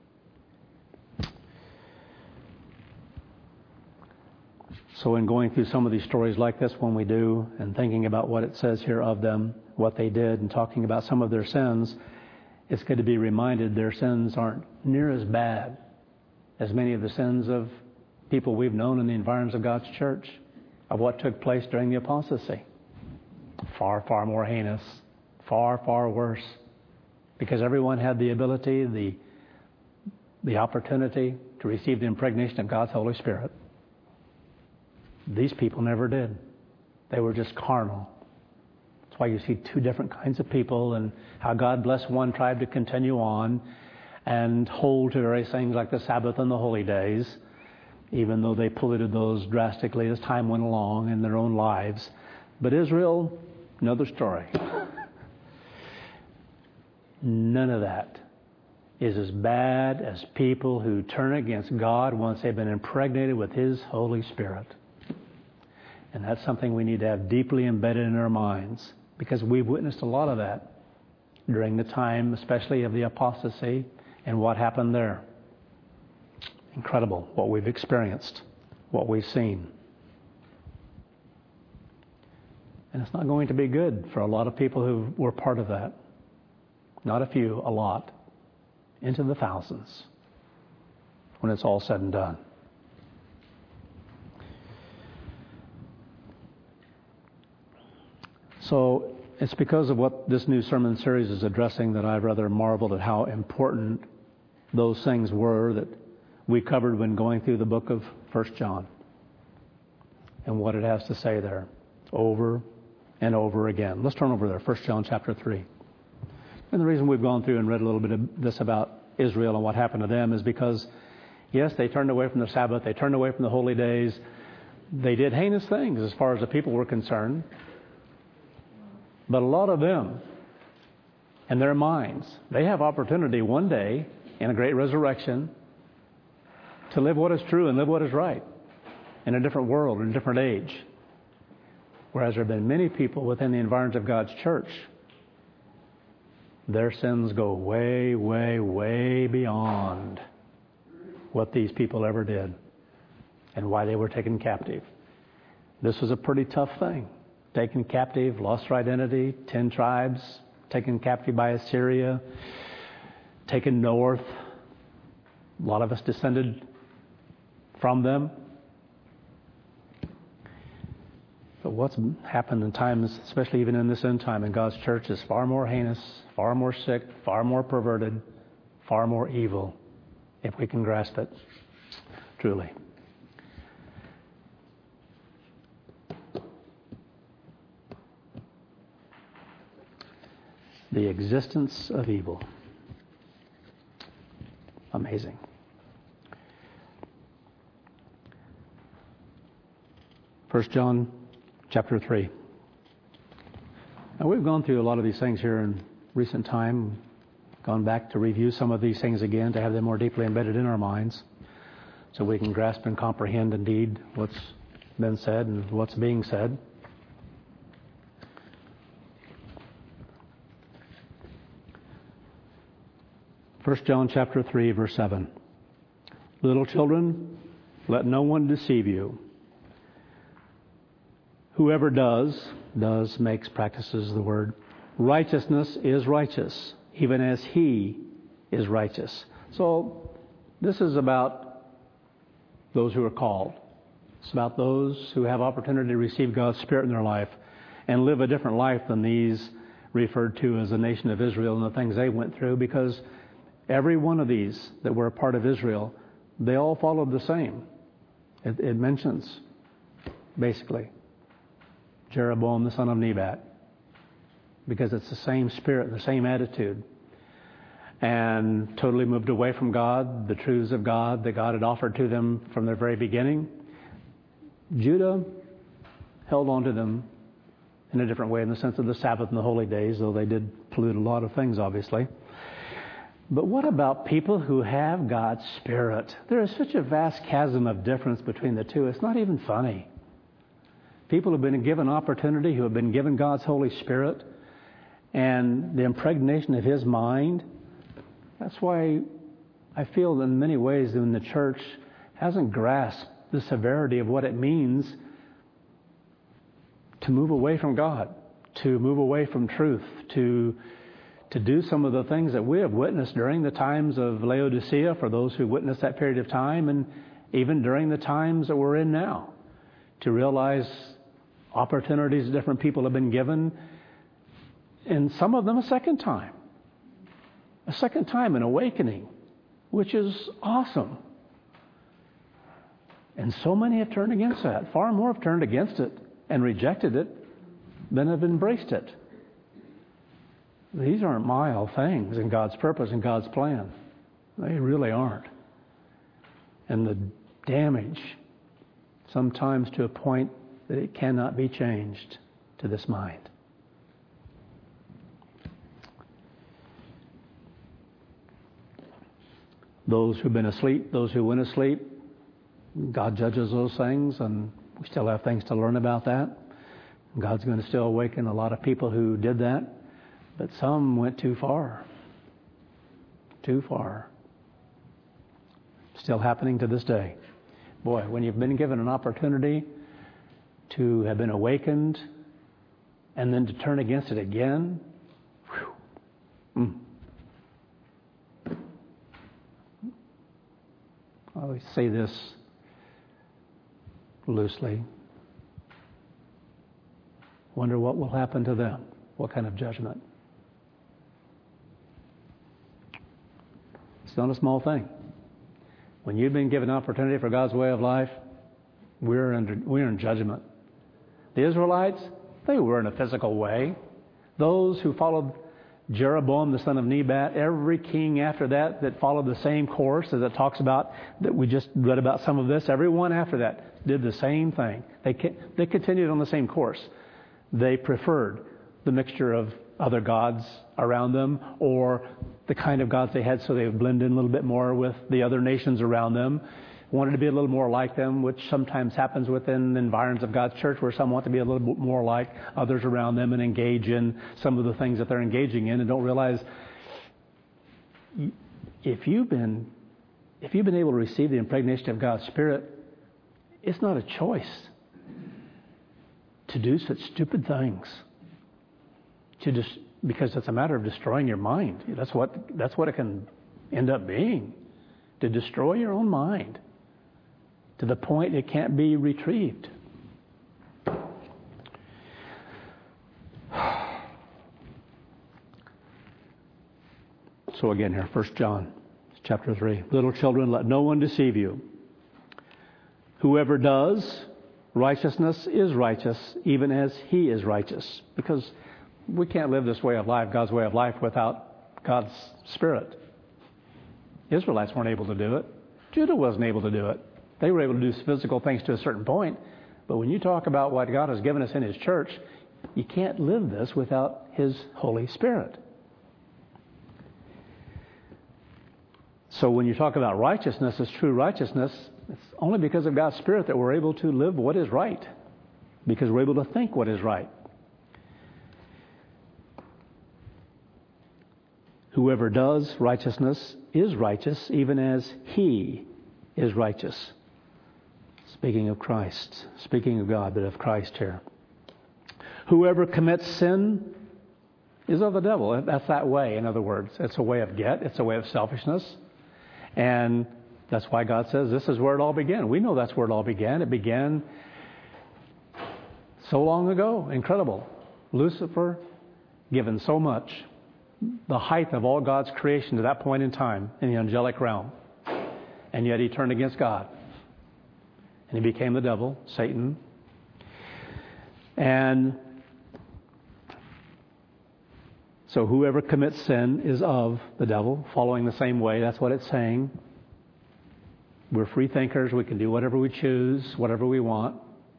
S1: So in going through some of these stories like this when we do, and thinking about what it says here of them, what they did, and talking about some of their sins, it's good to be reminded their sins aren't near as bad as many of the sins of people we've known in the environs of God's church, of what took place during the apostasy. Far, far more heinous, far, far worse, because everyone had the ability, the, the opportunity to receive the impregnation of God's Holy Spirit. These people never did. They were just carnal. That's why you see two different kinds of people, and how God blessed one tribe to continue on and hold to various things like the Sabbath and the holy days, even though they polluted those drastically as time went along in their own lives. But Israel, another story. None of that is as bad as people who turn against God once they've been impregnated with His Holy Spirit. And that's something we need to have deeply embedded in our minds, because we've witnessed a lot of that during the time, especially of the apostasy and what happened there. Incredible what we've experienced, what we've seen. And it's not going to be good for a lot of people who were part of that. Not a few, a lot. Into the thousands when it's all said and done. So it's because of what this new sermon series is addressing that I've rather marveled at how important those things were that we covered when going through the book of First John and what it has to say there over and over again. Let's turn over there, First John chapter three. And the reason we've gone through and read a little bit of this about Israel and what happened to them is because, yes, they turned away from the Sabbath, they turned away from the holy days, they did heinous things as far as the people were concerned. But a lot of them, in their minds, they have opportunity one day in a great resurrection to live what is true and live what is right in a different world, in a different age. Whereas there have been many people within the environs of God's church, their sins go way, way, way beyond what these people ever did and why they were taken captive. This was a pretty tough thing. Taken captive, lost their identity, ten tribes, taken captive by Assyria, taken north. A lot of us descended from them. But what's happened in times, especially even in this end time in God's church, is far more heinous, far more sick, far more perverted, far more evil, if we can grasp it, truly. The existence of evil. Amazing. First John chapter three. Now we've gone through a lot of these things here in recent time, gone back to review some of these things again to have them more deeply embedded in our minds so we can grasp and comprehend indeed what's been said and what's being said. First John chapter three, verse seven. Little children, let no one deceive you. Whoever does, does, makes, practices the word, righteousness is righteous, even as he is righteous. So this is about those who are called. It's about those who have opportunity to receive God's Spirit in their life and live a different life than these referred to as the nation of Israel and the things they went through, because every one of these that were a part of Israel, they all followed the same. It, it mentions, basically, Jeroboam the son of Nebat, because it's the same spirit, the same attitude, and totally moved away from God, the truths of God that God had offered to them from the very beginning. Judah held on to them in a different way, in the sense of the Sabbath and the holy days, though they did pollute a lot of things, obviously. But what about people who have God's Spirit? There is such a vast chasm of difference between the two. It's not even funny. People who have been given opportunity, who have been given God's Holy Spirit and the impregnation of His mind. That's why I feel that in many ways when the church hasn't grasped the severity of what it means to move away from God, to move away from truth, to to do some of the things that we have witnessed during the times of Laodicea, for those who witnessed that period of time, and even during the times that we're in now, to realize opportunities that different people have been given, and some of them a second time. A second time, an awakening, which is awesome. And so many have turned against that. Far more have turned against it and rejected it than have embraced it. These aren't mild things in God's purpose and God's plan. They really aren't. And the damage, sometimes to a point that it cannot be changed, to this mind. Those who've been asleep, those who went asleep, God judges those things, and we still have things to learn about that. God's going to still awaken a lot of people who did that, but some went too far. Too far. Still happening to this day. Boy, when you've been given an opportunity to have been awakened and then to turn against it again, whew, mm. I always say this loosely. Wonder what will happen to them. What kind of judgment? It's not a small thing. When you've been given opportunity for God's way of life, we're under we're in judgment. The Israelites, they were in a physical way. Those who followed Jeroboam the son of Nebat, every king after that that followed the same course as it talks about, that we just read about some of this, everyone after that did the same thing. They they continued on the same course. They preferred the mixture of other gods around them, or the kind of gods they had, so they would blend in a little bit more with the other nations around them. Wanted to be a little more like them, which sometimes happens within the environs of God's church, where some want to be a little bit more like others around them and engage in some of the things that they're engaging in, and don't realize if you've been if you've been able to receive the impregnation of God's Spirit, it's not a choice to do such stupid things. To just because it's a matter of destroying your mind. That's what that's what it can end up being. To destroy your own mind to the point it can't be retrieved. So again here, First John chapter three. Little children, let no one deceive you. Whoever does righteousness is righteous, even as he is righteous. Because we can't live this way of life, God's way of life, without God's Spirit. Israelites weren't able to do it. Judah wasn't able to do it. They were able to do physical things to a certain point. But when you talk about what God has given us in His church, you can't live this without His Holy Spirit. So when you talk about righteousness as true righteousness, it's only because of God's Spirit that we're able to live what is right. Because we're able to think what is right. Whoever does righteousness is righteous, even as He is righteous. Speaking of Christ, speaking of God, but of Christ here. Whoever commits sin is of the devil. That's that way, in other words. It's a way of get. It's a way of selfishness. And that's why God says this is where it all began. We know that's where it all began. It began so long ago. Incredible. Lucifer given so much, the height of all God's creation to that point in time in the angelic realm. And yet he turned against God. And he became the devil, Satan. And so whoever commits sin is of the devil, following the same way. That's what it's saying. We're free thinkers. We can do whatever we choose, whatever we want.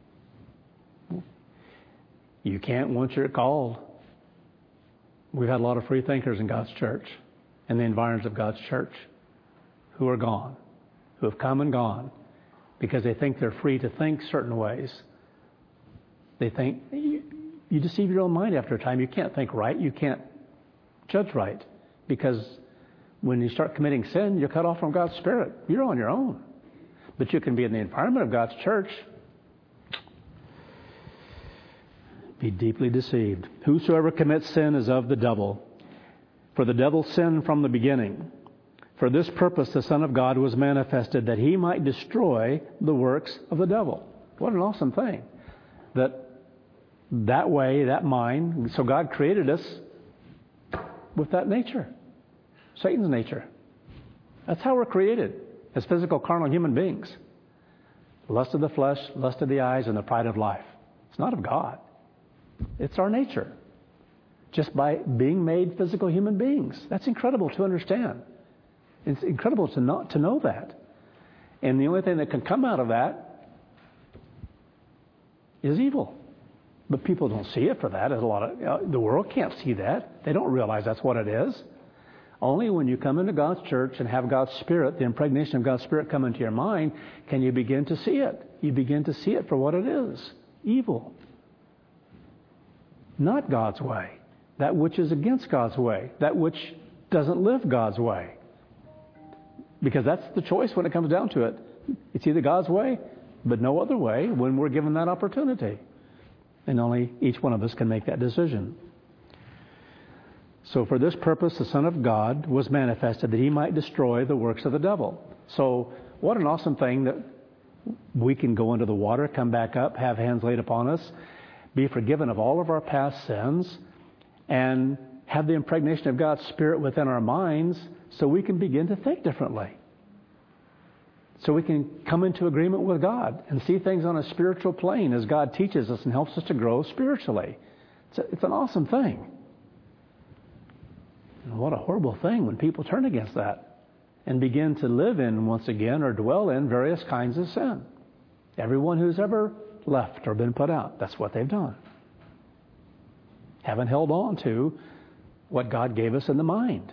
S1: You can't once you're called. We've had a lot of free thinkers in God's church, in the environs of God's church, who are gone, who have come and gone, because they think they're free to think certain ways. They think, you, you deceive your own mind after a time. You can't think right. You can't judge right. Because when you start committing sin, you're cut off from God's Spirit. You're on your own. But you can be in the environment of God's church. Be deeply deceived. Whosoever commits sin is of the devil. For the devil sinned from the beginning. For this purpose the Son of God was manifested, that he might destroy the works of the devil. What an awesome thing. That that way, that mind, so God created us with that nature. Satan's nature. That's how we're created as physical, carnal human beings. Lust of the flesh, lust of the eyes, and the pride of life. It's not of God. It's our nature. Just by being made physical human beings. That's incredible to understand. It's incredible to not to know that. And the only thing that can come out of that is evil. But people don't see it for that. There's a lot of, you know, the world can't see that. They don't realize that's what it is. Only when you come into God's church and have God's Spirit, the impregnation of God's Spirit come into your mind, can you begin to see it. You begin to see it for what it is. Evil. Not God's way. That which is against God's way. That which doesn't live God's way. Because that's the choice when it comes down to it. It's either God's way, but no other way when we're given that opportunity. And only each one of us can make that decision. So for this purpose the Son of God was manifested, that he might destroy the works of the devil. So what an awesome thing that we can go into the water, come back up, have hands laid upon us, be forgiven of all of our past sins, and have the impregnation of God's Spirit within our minds so we can begin to think differently. So we can come into agreement with God and see things on a spiritual plane as God teaches us and helps us to grow spiritually. It's, a, it's an awesome thing. And what a horrible thing when people turn against that and begin to live in, once again, or dwell in various kinds of sin. Everyone who's ever left or been put out, that's what they've done. Haven't held on to what God gave us in the mind.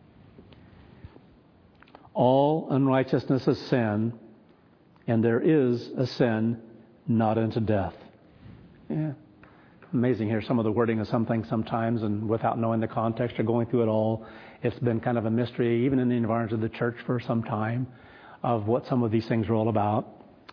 S1: All unrighteousness is sin, and there is a sin not unto death. Yeah. Amazing here, some of the wording of some things sometimes, and without knowing the context or going through it all, it's been kind of a mystery, even in the environs of the church for some time, of what some of these things are all about.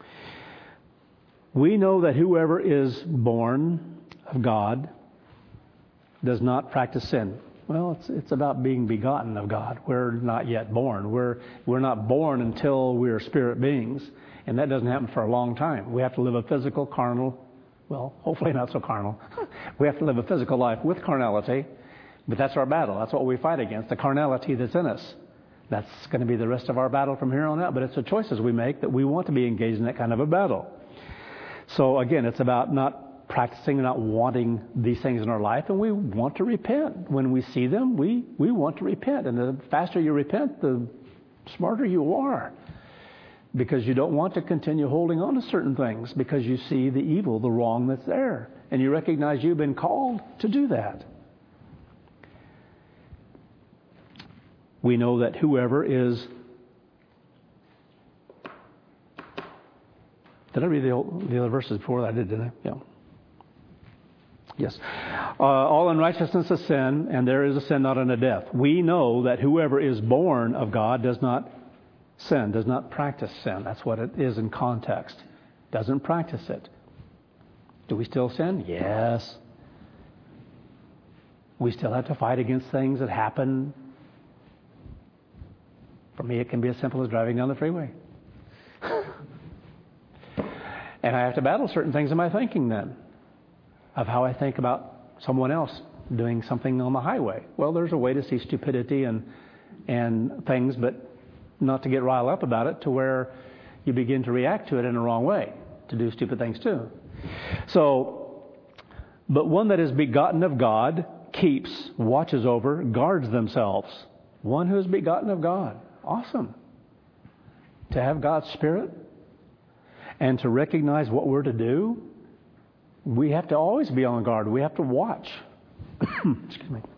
S1: We know that whoever is born of God does not practice sin. Well, it's it's about being begotten of God. We're not yet born. We're we're not born until we're spirit beings, and that doesn't happen for a long time. We have to live a physical, carnal, well, hopefully not so carnal. We have to live a physical life with carnality, but that's our battle. That's what we fight against, the carnality that's in us. That's going to be the rest of our battle from here on out, but it's the choices we make that we want to be engaged in that kind of a battle. So again, it's about not practicing and not wanting these things in our life, and we want to repent. When we see them, we, we want to repent. And the faster you repent, the smarter you are. Because you don't want to continue holding on to certain things because you see the evil, the wrong that's there. And you recognize you've been called to do that. We know that whoever is... Did I read the, old, the other verses before that? I did, didn't I? Yeah. Yes. Uh, all unrighteousness is sin, and there is a sin not unto death. We know that whoever is born of God does not sin, does not practice sin. That's what it is in context. Doesn't practice it. Do we still sin? Yes. We still have to fight against things that happen. For me, it can be as simple as driving down the freeway. And I have to battle certain things in my thinking then, of how I think about someone else doing something on the highway. Well, there's a way to see stupidity and and things, but not to get riled up about it to where you begin to react to it in the wrong way, to do stupid things too. So, but one that is begotten of God keeps, watches over, guards themselves. One who is begotten of God. Awesome. To have God's Spirit and to recognize what we're to do, we have to always be on guard. We have to watch. Excuse me.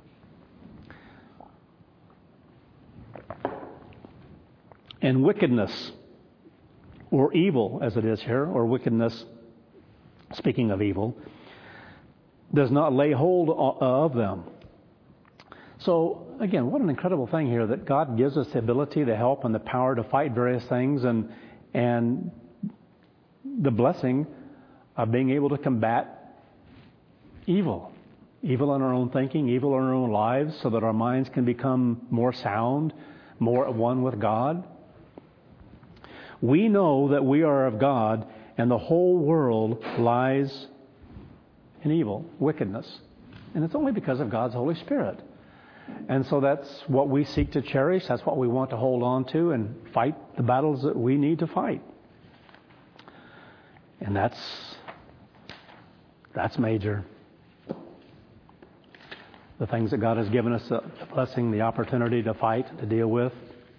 S1: And wickedness, or evil as it is here, or wickedness, speaking of evil, does not lay hold of them. So, again, what an incredible thing here that God gives us the ability, the help, and the power to fight various things, and and the blessing of being able to combat evil. Evil in our own thinking, evil in our own lives, so that our minds can become more sound, more at one with God. We know that we are of God, and the whole world lies in evil, wickedness. And it's only because of God's Holy Spirit. And so that's what we seek to cherish. That's what we want to hold on to and fight the battles that we need to fight. And that's that's major. The things that God has given us, the blessing, the opportunity to fight, to deal with.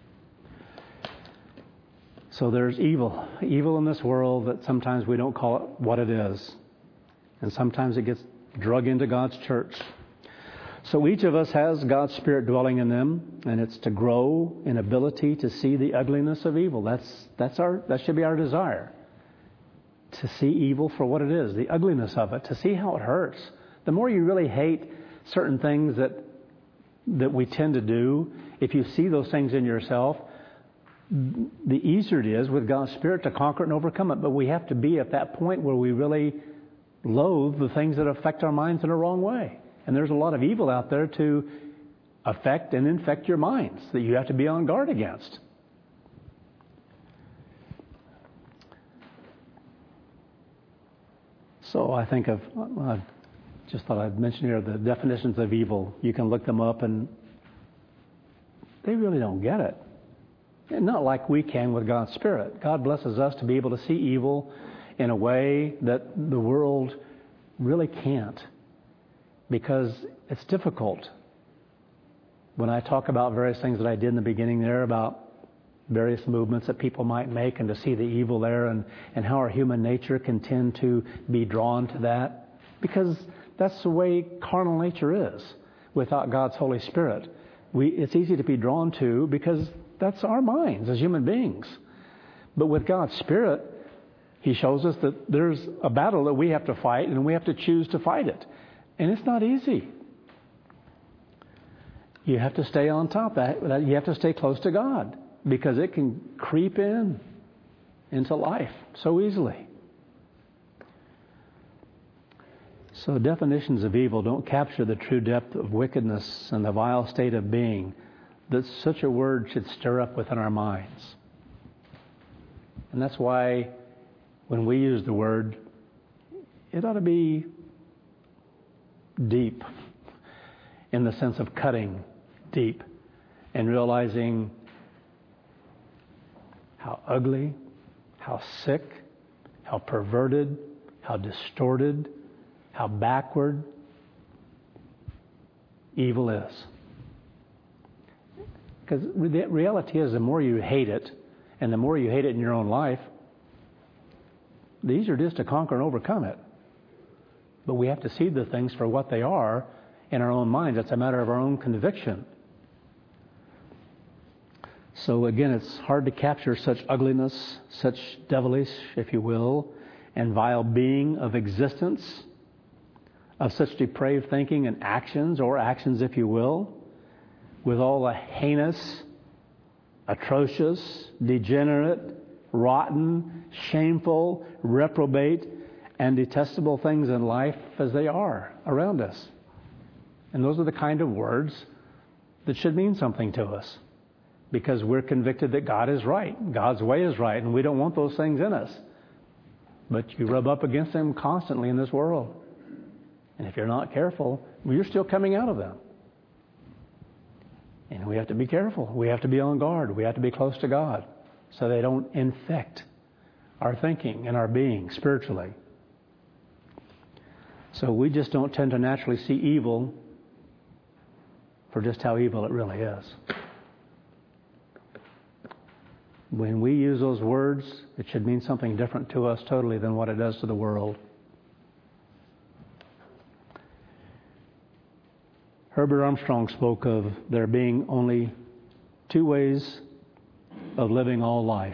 S1: So there's evil. Evil in this world that sometimes we don't call it what it is. And sometimes it gets drug into God's church. So each of us has God's Spirit dwelling in them, and it's to grow in ability to see the ugliness of evil. That's that's our that should be our desire. To see evil for what it is, the ugliness of it, to see how it hurts. The more you really hate certain things that that we tend to do, if you see those things in yourself, the easier it is with God's Spirit to conquer it and overcome it. But we have to be at that point where we really loathe the things that affect our minds in a wrong way. And there's a lot of evil out there to affect and infect your minds that you have to be on guard against. So I think of, I just thought I'd mention here the definitions of evil. You can look them up, and they really don't get it. And not like we can with God's Spirit. God blesses us to be able to see evil in a way that the world really can't, because it's difficult. When I talk about various things that I did in the beginning there about various movements that people might make, and to see the evil there, and, and how our human nature can tend to be drawn to that, because that's the way carnal nature is without God's Holy Spirit. We, it's easy to be drawn to because that's our minds as human beings. But with God's Spirit, He shows us that there's a battle that we have to fight, and we have to choose to fight it. And it's not easy. You have to stay on top of that. You have to stay close to God, because it can creep in into life so easily. So definitions of evil don't capture the true depth of wickedness and the vile state of being that such a word should stir up within our minds. And that's why when we use the word, it ought to be deep, in the sense of cutting deep and realizing how ugly, how sick, how perverted, how distorted, how backward evil is. Because the reality is, the more you hate it, and the more you hate it in your own life, the easier it is to conquer and overcome it. But we have to see the things for what they are in our own minds. It's a matter of our own conviction. So again, it's hard to capture such ugliness, such devilish, if you will, and vile being of existence, of such depraved thinking and actions, or actions, if you will, with all the heinous, atrocious, degenerate, rotten, shameful, reprobate, and detestable things in life as they are around us. And those are the kind of words that should mean something to us, because we're convicted that God is right, God's way is right, and we don't want those things in us. But you rub up against them constantly in this world. And if you're not careful, well, you're still coming out of them. And we have to be careful. We have to be on guard. We have to be close to God so they don't infect our thinking and our being spiritually. So we just don't tend to naturally see evil for just how evil it really is. When we use those words, it should mean something different to us totally than what it does to the world. Herbert Armstrong spoke of there being only two ways of living all life.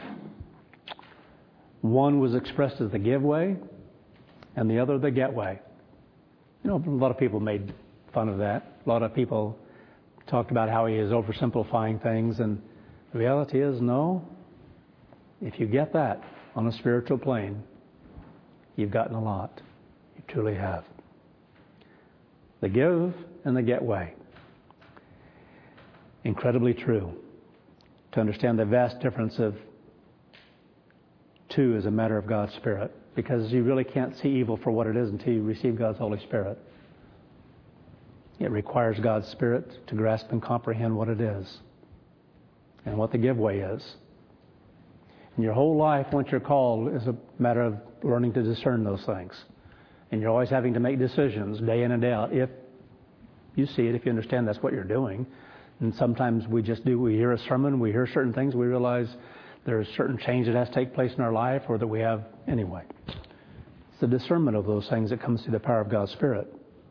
S1: One was expressed as the give way, and the other the get way. You know, a lot of people made fun of that. A lot of people talked about how he is oversimplifying things, and the reality is, no. If you get that on a spiritual plane, you've gotten a lot. You truly have. The give and the get way. Incredibly true. To understand the vast difference of two as a matter of God's Spirit. Because you really can't see evil for what it is until you receive God's Holy Spirit. It requires God's Spirit to grasp and comprehend what it is. And what the give way is. And your whole life, once you're called, is a matter of learning to discern those things. And you're always having to make decisions day in and day out. If you see it, if you understand that's what you're doing. And sometimes we just do, we hear a sermon, we hear certain things, we realize there's certain change that has to take place in our life or that we have anyway. It's the discernment of those things that comes through the power of God's Spirit.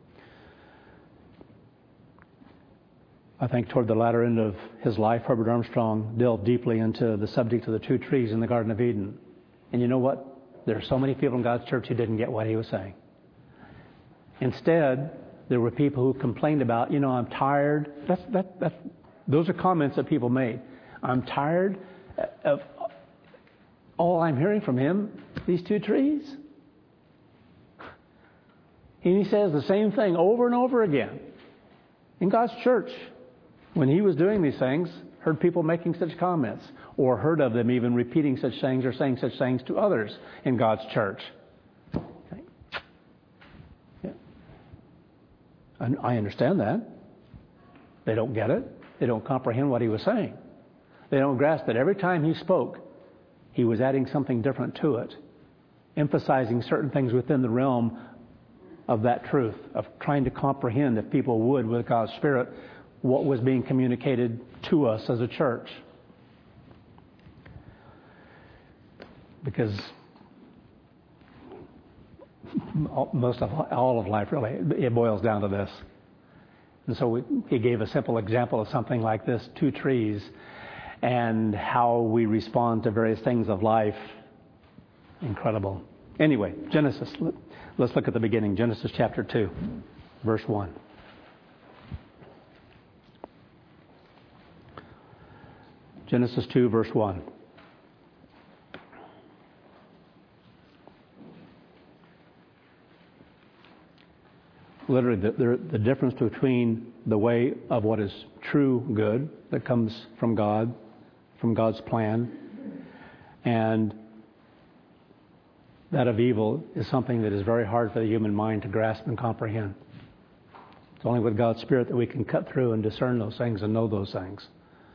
S1: I think toward the latter end of his life, Herbert Armstrong delved deeply into the subject of the two trees in the Garden of Eden. And you know what? There are so many people in God's church who didn't get what he was saying. Instead, there were people who complained about, you know, I'm tired. That's, that, that's, those are comments that people made. I'm tired of all I'm hearing from him, these two trees. And he says the same thing over and over again. In God's church, when he was doing these things, heard people making such comments, or heard of them even repeating such things or saying such things to others in God's church. Okay. Yeah. And I understand that. They don't get it. They don't comprehend what he was saying. They don't grasp that every time he spoke, he was adding something different to it, emphasizing certain things within the realm of that truth, of trying to comprehend, if people would, with God's Spirit, what was being communicated to us as a church. Because most of all of life, really, it boils down to this. And so we, he gave a simple example of something like this, two trees, and how we respond to various things of life. Incredible. Anyway, Genesis. Let's look at the beginning. Genesis chapter two, verse one. Genesis two, verse one. Literally, the, the, the difference between the way of what is true good that comes from God, from God's plan, and that of evil is something that is very hard for the human mind to grasp and comprehend. It's only with God's Spirit that we can cut through and discern those things and know those things.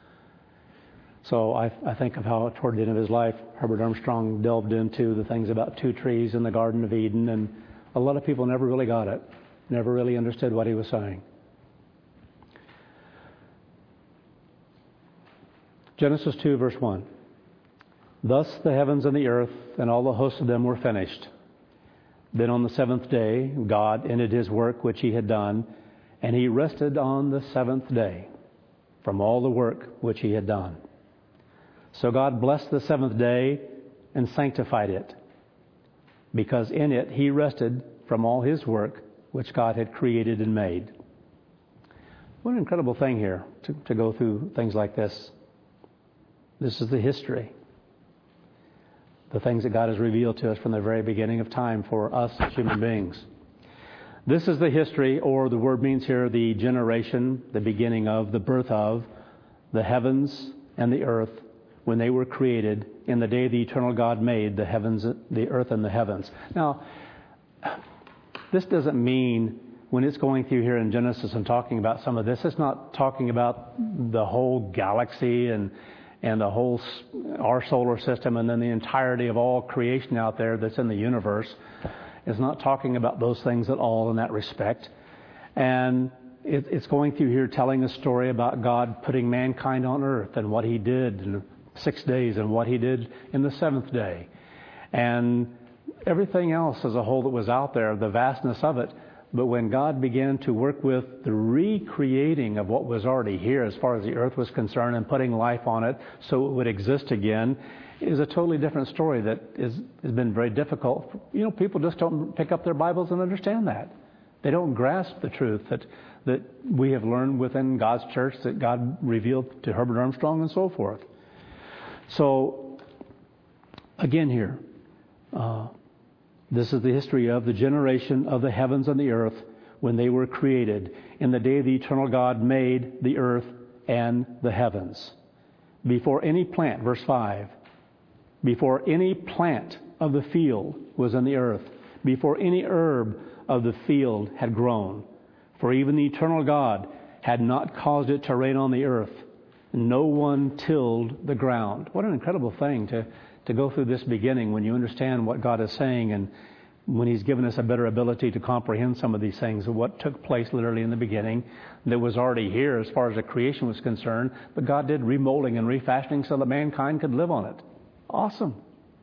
S1: So I, I think of how toward the end of his life, Herbert Armstrong delved into the things about two trees in the Garden of Eden, and a lot of people never really got it, never really understood what he was saying. Genesis two, verse one. Thus the heavens and the earth and all the hosts of them were finished. Then on the seventh day, God ended his work which he had done, and he rested on the seventh day from all the work which he had done. So God blessed the seventh day and sanctified it, because in it he rested from all his work which God had created and made. What an incredible thing here to, to go through things like this. This is the history. The things that God has revealed to us from the very beginning of time for us as human beings. This is the history, or the word means here the generation, the beginning of, the birth of, the heavens and the earth, when they were created in the day the eternal God made the heavens, the earth and the heavens. Now, this doesn't mean when it's going through here in Genesis and talking about some of this, it's not talking about the whole galaxy and and the whole, our solar system, and then the entirety of all creation out there that's in the universe. It's not talking about those things at all in that respect. And it, it's going through here telling a story about God putting mankind on earth and what he did in six days and what he did in the seventh day. And everything else as a whole that was out there, the vastness of it. But when God began to work with the recreating of what was already here as far as the earth was concerned and putting life on it so it would exist again, is a totally different story that is, has been very difficult. You know, people just don't pick up their Bibles and understand that. They don't grasp the truth that, that we have learned within God's church, that God revealed to Herbert Armstrong and so forth. So, again here, uh, this is the history of the generation of the heavens and the earth when they were created. In the day the eternal God made the earth and the heavens. Before any plant, verse five, before any plant of the field was in the earth, before any herb of the field had grown, for even the eternal God had not caused it to rain on the earth, no one tilled the ground. What an incredible thing to to go through this beginning when you understand what God is saying and when he's given us a better ability to comprehend some of these things of what took place literally in the beginning that was already here as far as the creation was concerned, but God did remolding and refashioning so that mankind could live on it. Awesome.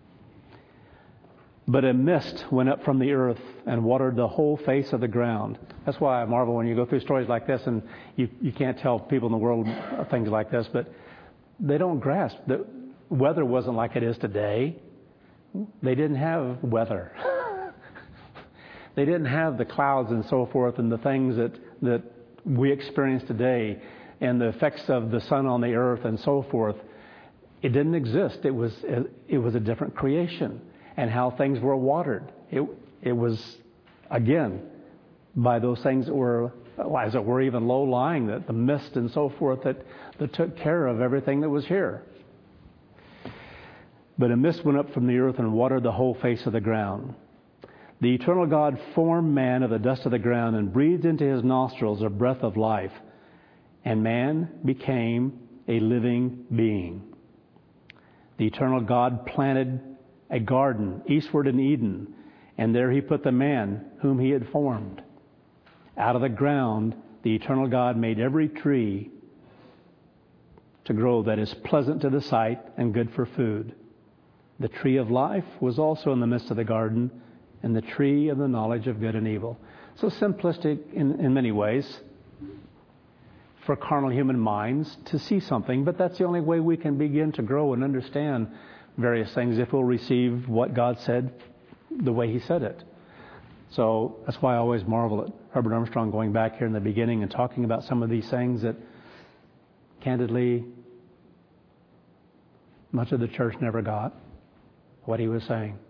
S1: But a mist went up from the earth and watered the whole face of the ground. That's why I marvel when you go through stories like this and you, you can't tell people in the world things like this, but they don't grasp that weather wasn't like it is today. They didn't have weather. They didn't have the clouds and so forth and the things that, that we experience today and the effects of the sun on the earth and so forth. It didn't exist. It was it was a different creation. And how things were watered. It it was, again, by those things that were, as it were, even low-lying, that the mist and so forth that, that took care of everything that was here. But a mist went up from the earth and watered the whole face of the ground. The eternal God formed man of the dust of the ground and breathed into his nostrils a breath of life. And man became a living being. The eternal God planted a garden eastward in Eden, and there he put the man whom he had formed. Out of the ground, the eternal God made every tree to grow that is pleasant to the sight and good for food. The tree of life was also in the midst of the garden, and the tree of the knowledge of good and evil. So simplistic in, in many ways for carnal human minds to see something, but that's the only way we can begin to grow and understand various things if we'll receive what God said the way he said it. So that's why I always marvel at Herbert Armstrong going back here in the beginning and talking about some of these things that candidly much of the church never got what he was saying.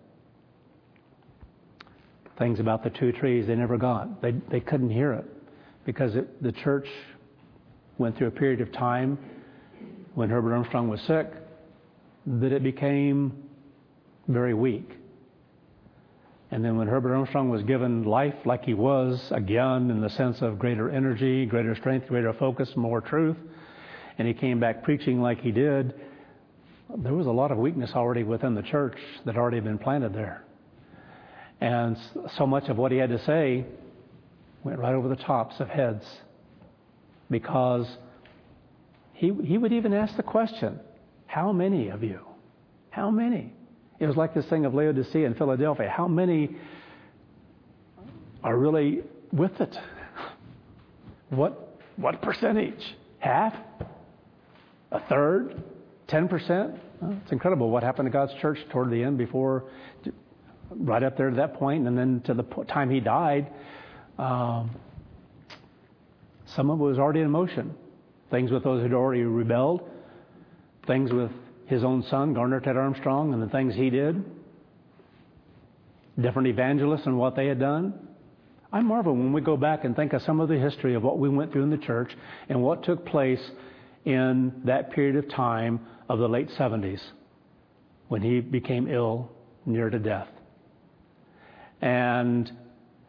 S1: Things about the two trees they never got. They they couldn't hear it because it, the church went through a period of time when Herbert Armstrong was sick that it became very weak. And then when Herbert Armstrong was given life like he was again in the sense of greater energy, greater strength, greater focus, more truth, and he came back preaching like he did, there was a lot of weakness already within the church that had already been planted there. And so much of what he had to say went right over the tops of heads because he he would even ask the question, how many of you? How many? It was like this thing of Laodicea and Philadelphia. How many are really with it? What what percentage? Half? A third? Ten percent? Well, it's incredible what happened to God's church toward the end before, right up there to that point, and then to the time he died, um, some of it was already in motion. Things with those who had already rebelled, things with his own son, Garner Ted Armstrong, and the things he did, different evangelists and what they had done. I marvel when we go back and think of some of the history of what we went through in the church and what took place in that period of time of the late seventies when he became ill, near to death. And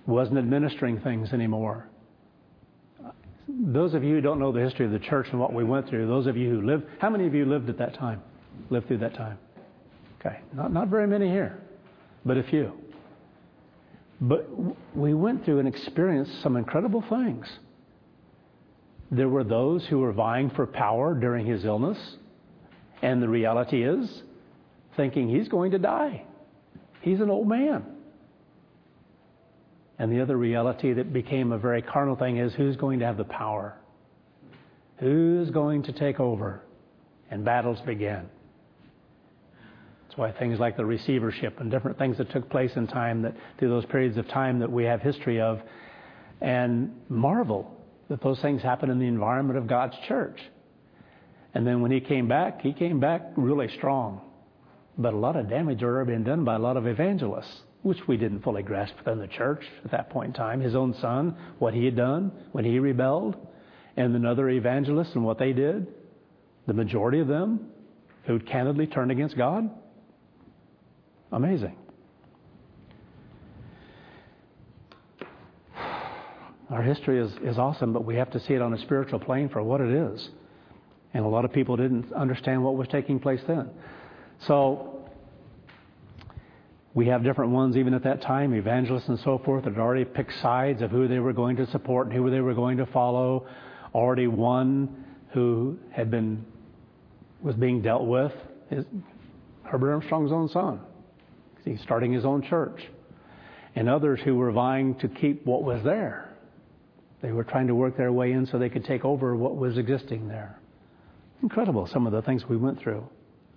S1: wasn't administering things anymore. Those of you who don't know the history of the church and what we went through, those of you who lived, how many of you lived at that time? Lived through that time? Okay, not, not very many here, but a few. But we went through and experienced some incredible things. There were those who were vying for power during his illness, and the reality is, thinking he's going to die. He's an old man. And the other reality that became a very carnal thing is, who's going to have the power? Who's going to take over? And battles began. That's why things like the receivership and different things that took place in time, that through those periods of time that we have history of, and marvel that those things happen in the environment of God's church. And then when he came back, he came back really strong. But a lot of damage had already been done by a lot of evangelists, which we didn't fully grasp within the church at that point in time. His own son, what he had done when he rebelled, and then other evangelists and what they did. The majority of them who candidly turned against God. Amazing. Our history is, is awesome, but we have to see it on a spiritual plane for what it is. And a lot of people didn't understand what was taking place then. So we have different ones even at that time, evangelists and so forth, that had already picked sides of who they were going to support and who they were going to follow. Already one who had been was being dealt with is Herbert Armstrong's own son. He's starting his own church. And others who were vying to keep what was there. They were trying to work their way in so they could take over what was existing there. Incredible, some of the things we went through.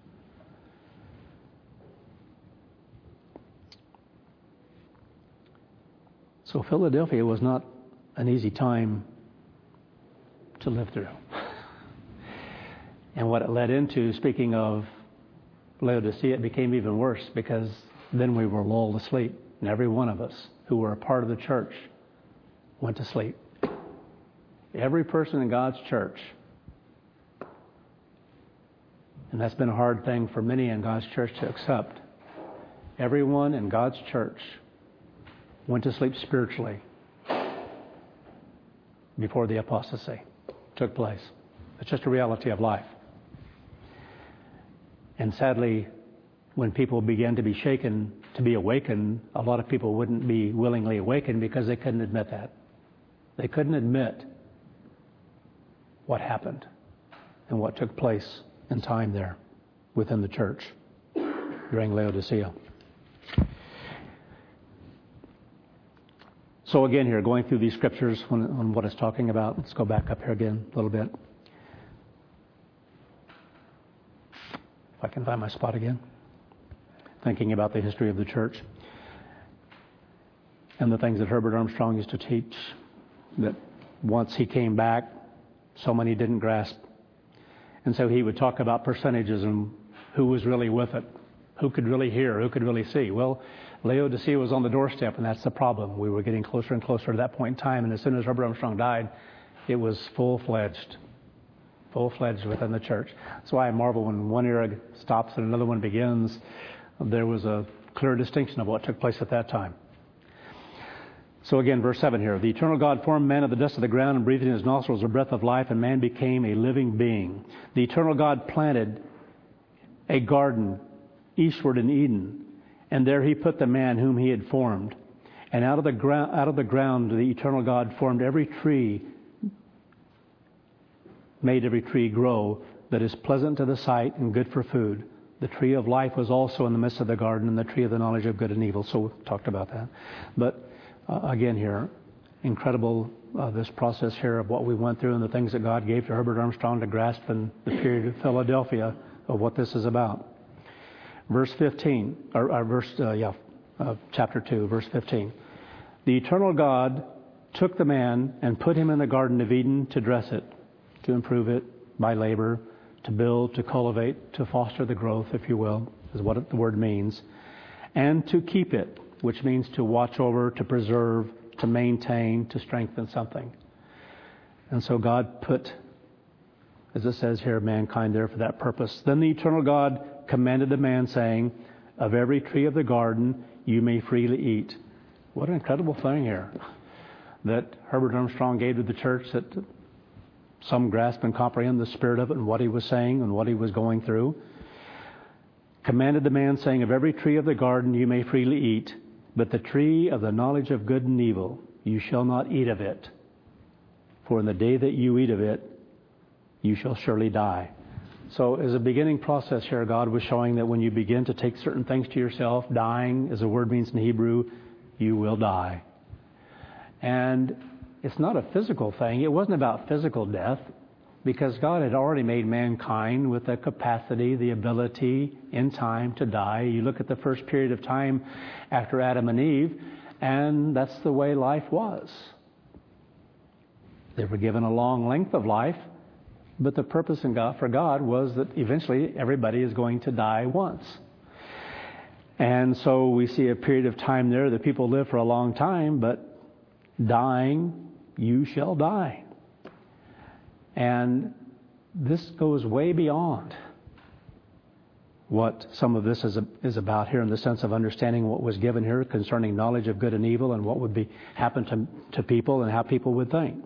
S1: So Philadelphia was not an easy time to live through. And what it led into, speaking of Laodicea, it became even worse, because then we were lulled asleep. And every one of us who were a part of the church went to sleep. Every person in God's church. And that's been a hard thing for many in God's church to accept. Everyone in God's church went to sleep spiritually before the apostasy took place. It's just a reality of life. And sadly, when people began to be shaken, to be awakened, a lot of people wouldn't be willingly awakened because they couldn't admit that. They couldn't admit what happened and what took place in time there within the church during Laodicea. So again here, going through these scriptures on, on what it's talking about. Let's go back up here again a little bit. If I can find my spot again. Thinking about the history of the church and the things that Herbert Armstrong used to teach, that once he came back, so many didn't grasp. And so he would talk about percentages and who was really with it, who could really hear, who could really see. Well, Laodicea was on the doorstep, and that's the problem. We were getting closer and closer to that point in time, and as soon as Herbert Armstrong died, it was full-fledged, full-fledged within the church. That's why I marvel when one era stops and another one begins. There was a clear distinction of what took place at that time. So again, verse seven here. The eternal God formed man of the dust of the ground and breathed in his nostrils the breath of life, and man became a living being. The eternal God planted a garden eastward in Eden, and there he put the man whom he had formed. And out of the ground, out of the ground, the eternal God formed every tree, made every tree grow that is pleasant to the sight and good for food. The tree of life was also in the midst of the garden, and the tree of the knowledge of good and evil. So we've talked about that. But uh, again here, incredible uh, this process here of what we went through and the things that God gave to Herbert Armstrong to grasp in the period of Philadelphia of what this is about. Verse fifteen, or, or verse, uh, yeah, uh, chapter two, verse fifteen. The eternal God took the man and put him in the Garden of Eden to dress it, to improve it by labor, to build, to cultivate, to foster the growth, if you will, is what the word means, and to keep it, which means to watch over, to preserve, to maintain, to strengthen something. And so God put, as it says here, mankind there for that purpose. Then the eternal God commanded the man, saying, of every tree of the garden you may freely eat, What an incredible thing here that Herbert Armstrong gave to the church, that some grasp and comprehend the spirit of it and what he was saying and what he was going through. Commanded the man, saying, of every tree of the garden you may freely eat, but the tree of the knowledge of good and evil, you shall not eat of it. For in the day that you eat of it, you shall surely die. So as a beginning process here, God was showing that when you begin to take certain things to yourself, dying, as the word means in Hebrew, you will die. And it's not a physical thing. It wasn't about physical death, because God had already made mankind with the capacity, the ability in time to die. You look at the first period of time after Adam and Eve, and that's the way life was. They were given a long length of life, but the purpose in God, for God was that eventually everybody is going to die once. And so we see a period of time there that people live for a long time, but dying, you shall die. And this goes way beyond what some of this is, is about here, in the sense of understanding what was given here concerning knowledge of good and evil and what would be happen to, to people and how people would think.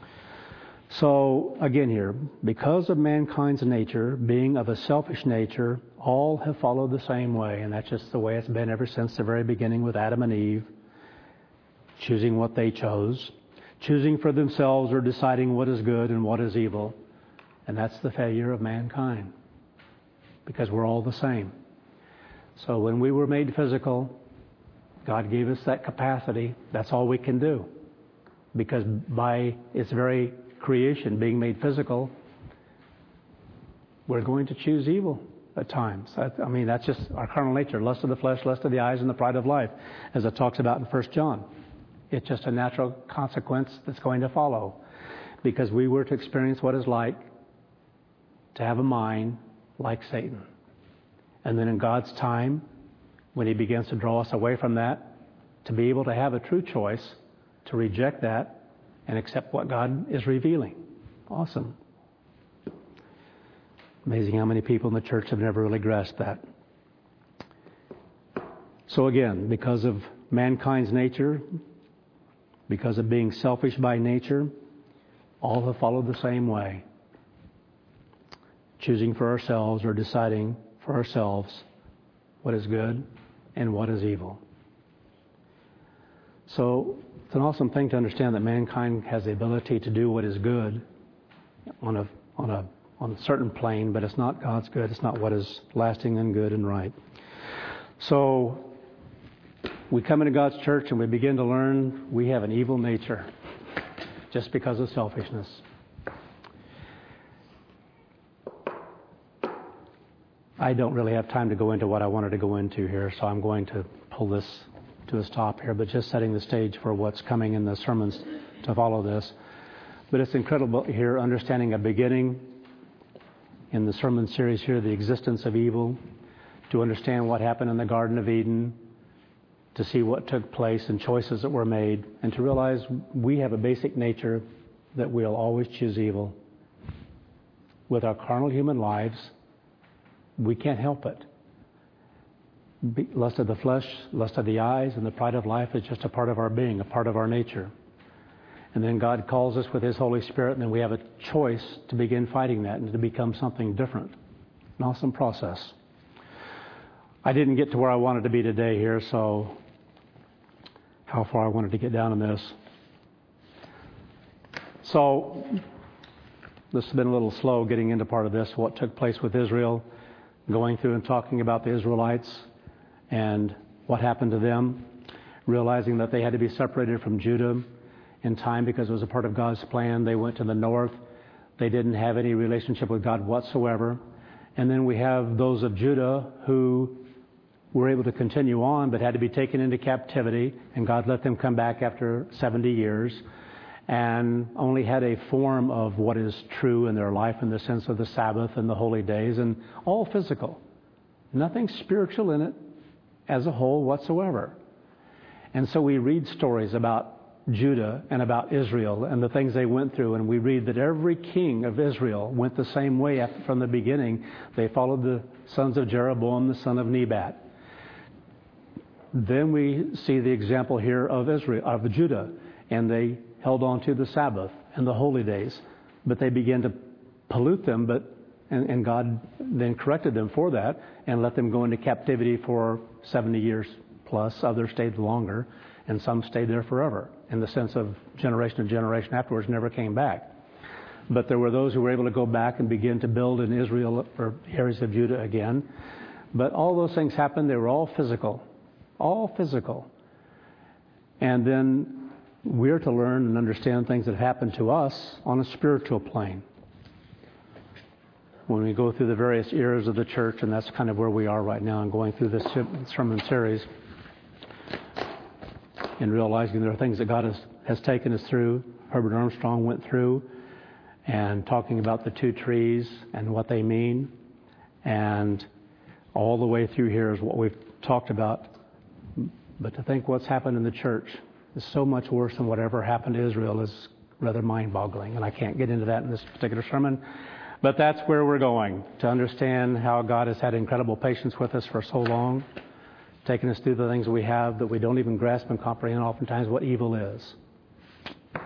S1: So again here, because of mankind's nature, being of a selfish nature, all have followed the same way. And that's just the way it's been ever since the very beginning with Adam and Eve, choosing what they chose, choosing for themselves or deciding what is good and what is evil. And that's the failure of mankind, because we're all the same. So when we were made physical, God gave us that capacity. That's all we can do, because by its very creation being made physical, we're going to choose evil at times. I mean, that's just our carnal nature, lust of the flesh, lust of the eyes, and the pride of life, as it talks about in First John. It's just a natural consequence that's going to follow, because we were to experience what it's like to have a mind like Satan. And then in God's time, when He begins to draw us away from that, to be able to have a true choice, to reject that and accept what God is revealing. Awesome. Amazing how many people in the church have never really grasped that. So again, because of mankind's nature, because of being selfish by nature, all have followed the same way. Choosing for ourselves or deciding for ourselves what is good and what is evil. So it's an awesome thing to understand that mankind has the ability to do what is good on a on a on a certain plane, but it's not God's good. It's not what is lasting and good and right. So we come into God's church and we begin to learn we have an evil nature just because of selfishness. I don't really have time to go into what I wanted to go into here, so I'm going to pull this to a stop here, but just setting the stage for what's coming in the sermons to follow this. But it's incredible here, understanding a beginning in the sermon series here, the existence of evil, to understand what happened in the Garden of Eden, to see what took place and choices that were made, and to realize we have a basic nature that we'll always choose evil. With our carnal human lives, we can't help it. Lust of the flesh, lust of the eyes, and the pride of life is just a part of our being, a part of our nature. And then God calls us with His Holy Spirit, and then we have a choice to begin fighting that and to become something different. An awesome process. I didn't get to where I wanted to be today here, so how far I wanted to get down in this. So this has been a little slow getting into part of this, what took place with Israel, going through and talking about the Israelites and what happened to them, realizing that they had to be separated from Judah in time because it was a part of God's plan. They went to the north. They didn't have any relationship with God whatsoever. And then we have those of Judah who were able to continue on but had to be taken into captivity, and God let them come back after seventy years and only had a form of what is true in their life in the sense of the Sabbath and the holy days, and all physical. Nothing spiritual in it as a whole whatsoever. And so we read stories about Judah and about Israel and the things they went through, and we read that every king of Israel went the same way after, from the beginning. They followed the sons of Jeroboam, the son of Nebat. then we see the example here of Israel, of Judah, and they held on to the Sabbath and the holy days, but they began to pollute them, but and, and God then corrected them for that and let them go into captivity for seventy years plus. Others stayed longer, and some stayed there forever, in the sense of generation to generation afterwards, never came back. But there were those who were able to go back and begin to build in Israel or areas of Judah again. But all those things happened. They were all physical, all physical. And then we're to learn and understand things that happen to us on a spiritual plane. When we go through the various eras of the church, and that's kind of where we are right now in going through this sermon series, and realizing there are things that God has, has taken us through, Herbert Armstrong went through, and talking about the two trees and what they mean. And all the way through here is what we've talked about. But to think what's happened in the church is so much worse than whatever happened to Israel is rather mind-boggling. And I can't get into that in this particular sermon. But that's where we're going, to understand how God has had incredible patience with us for so long, taking us through the things we have that we don't even grasp and comprehend oftentimes what evil is.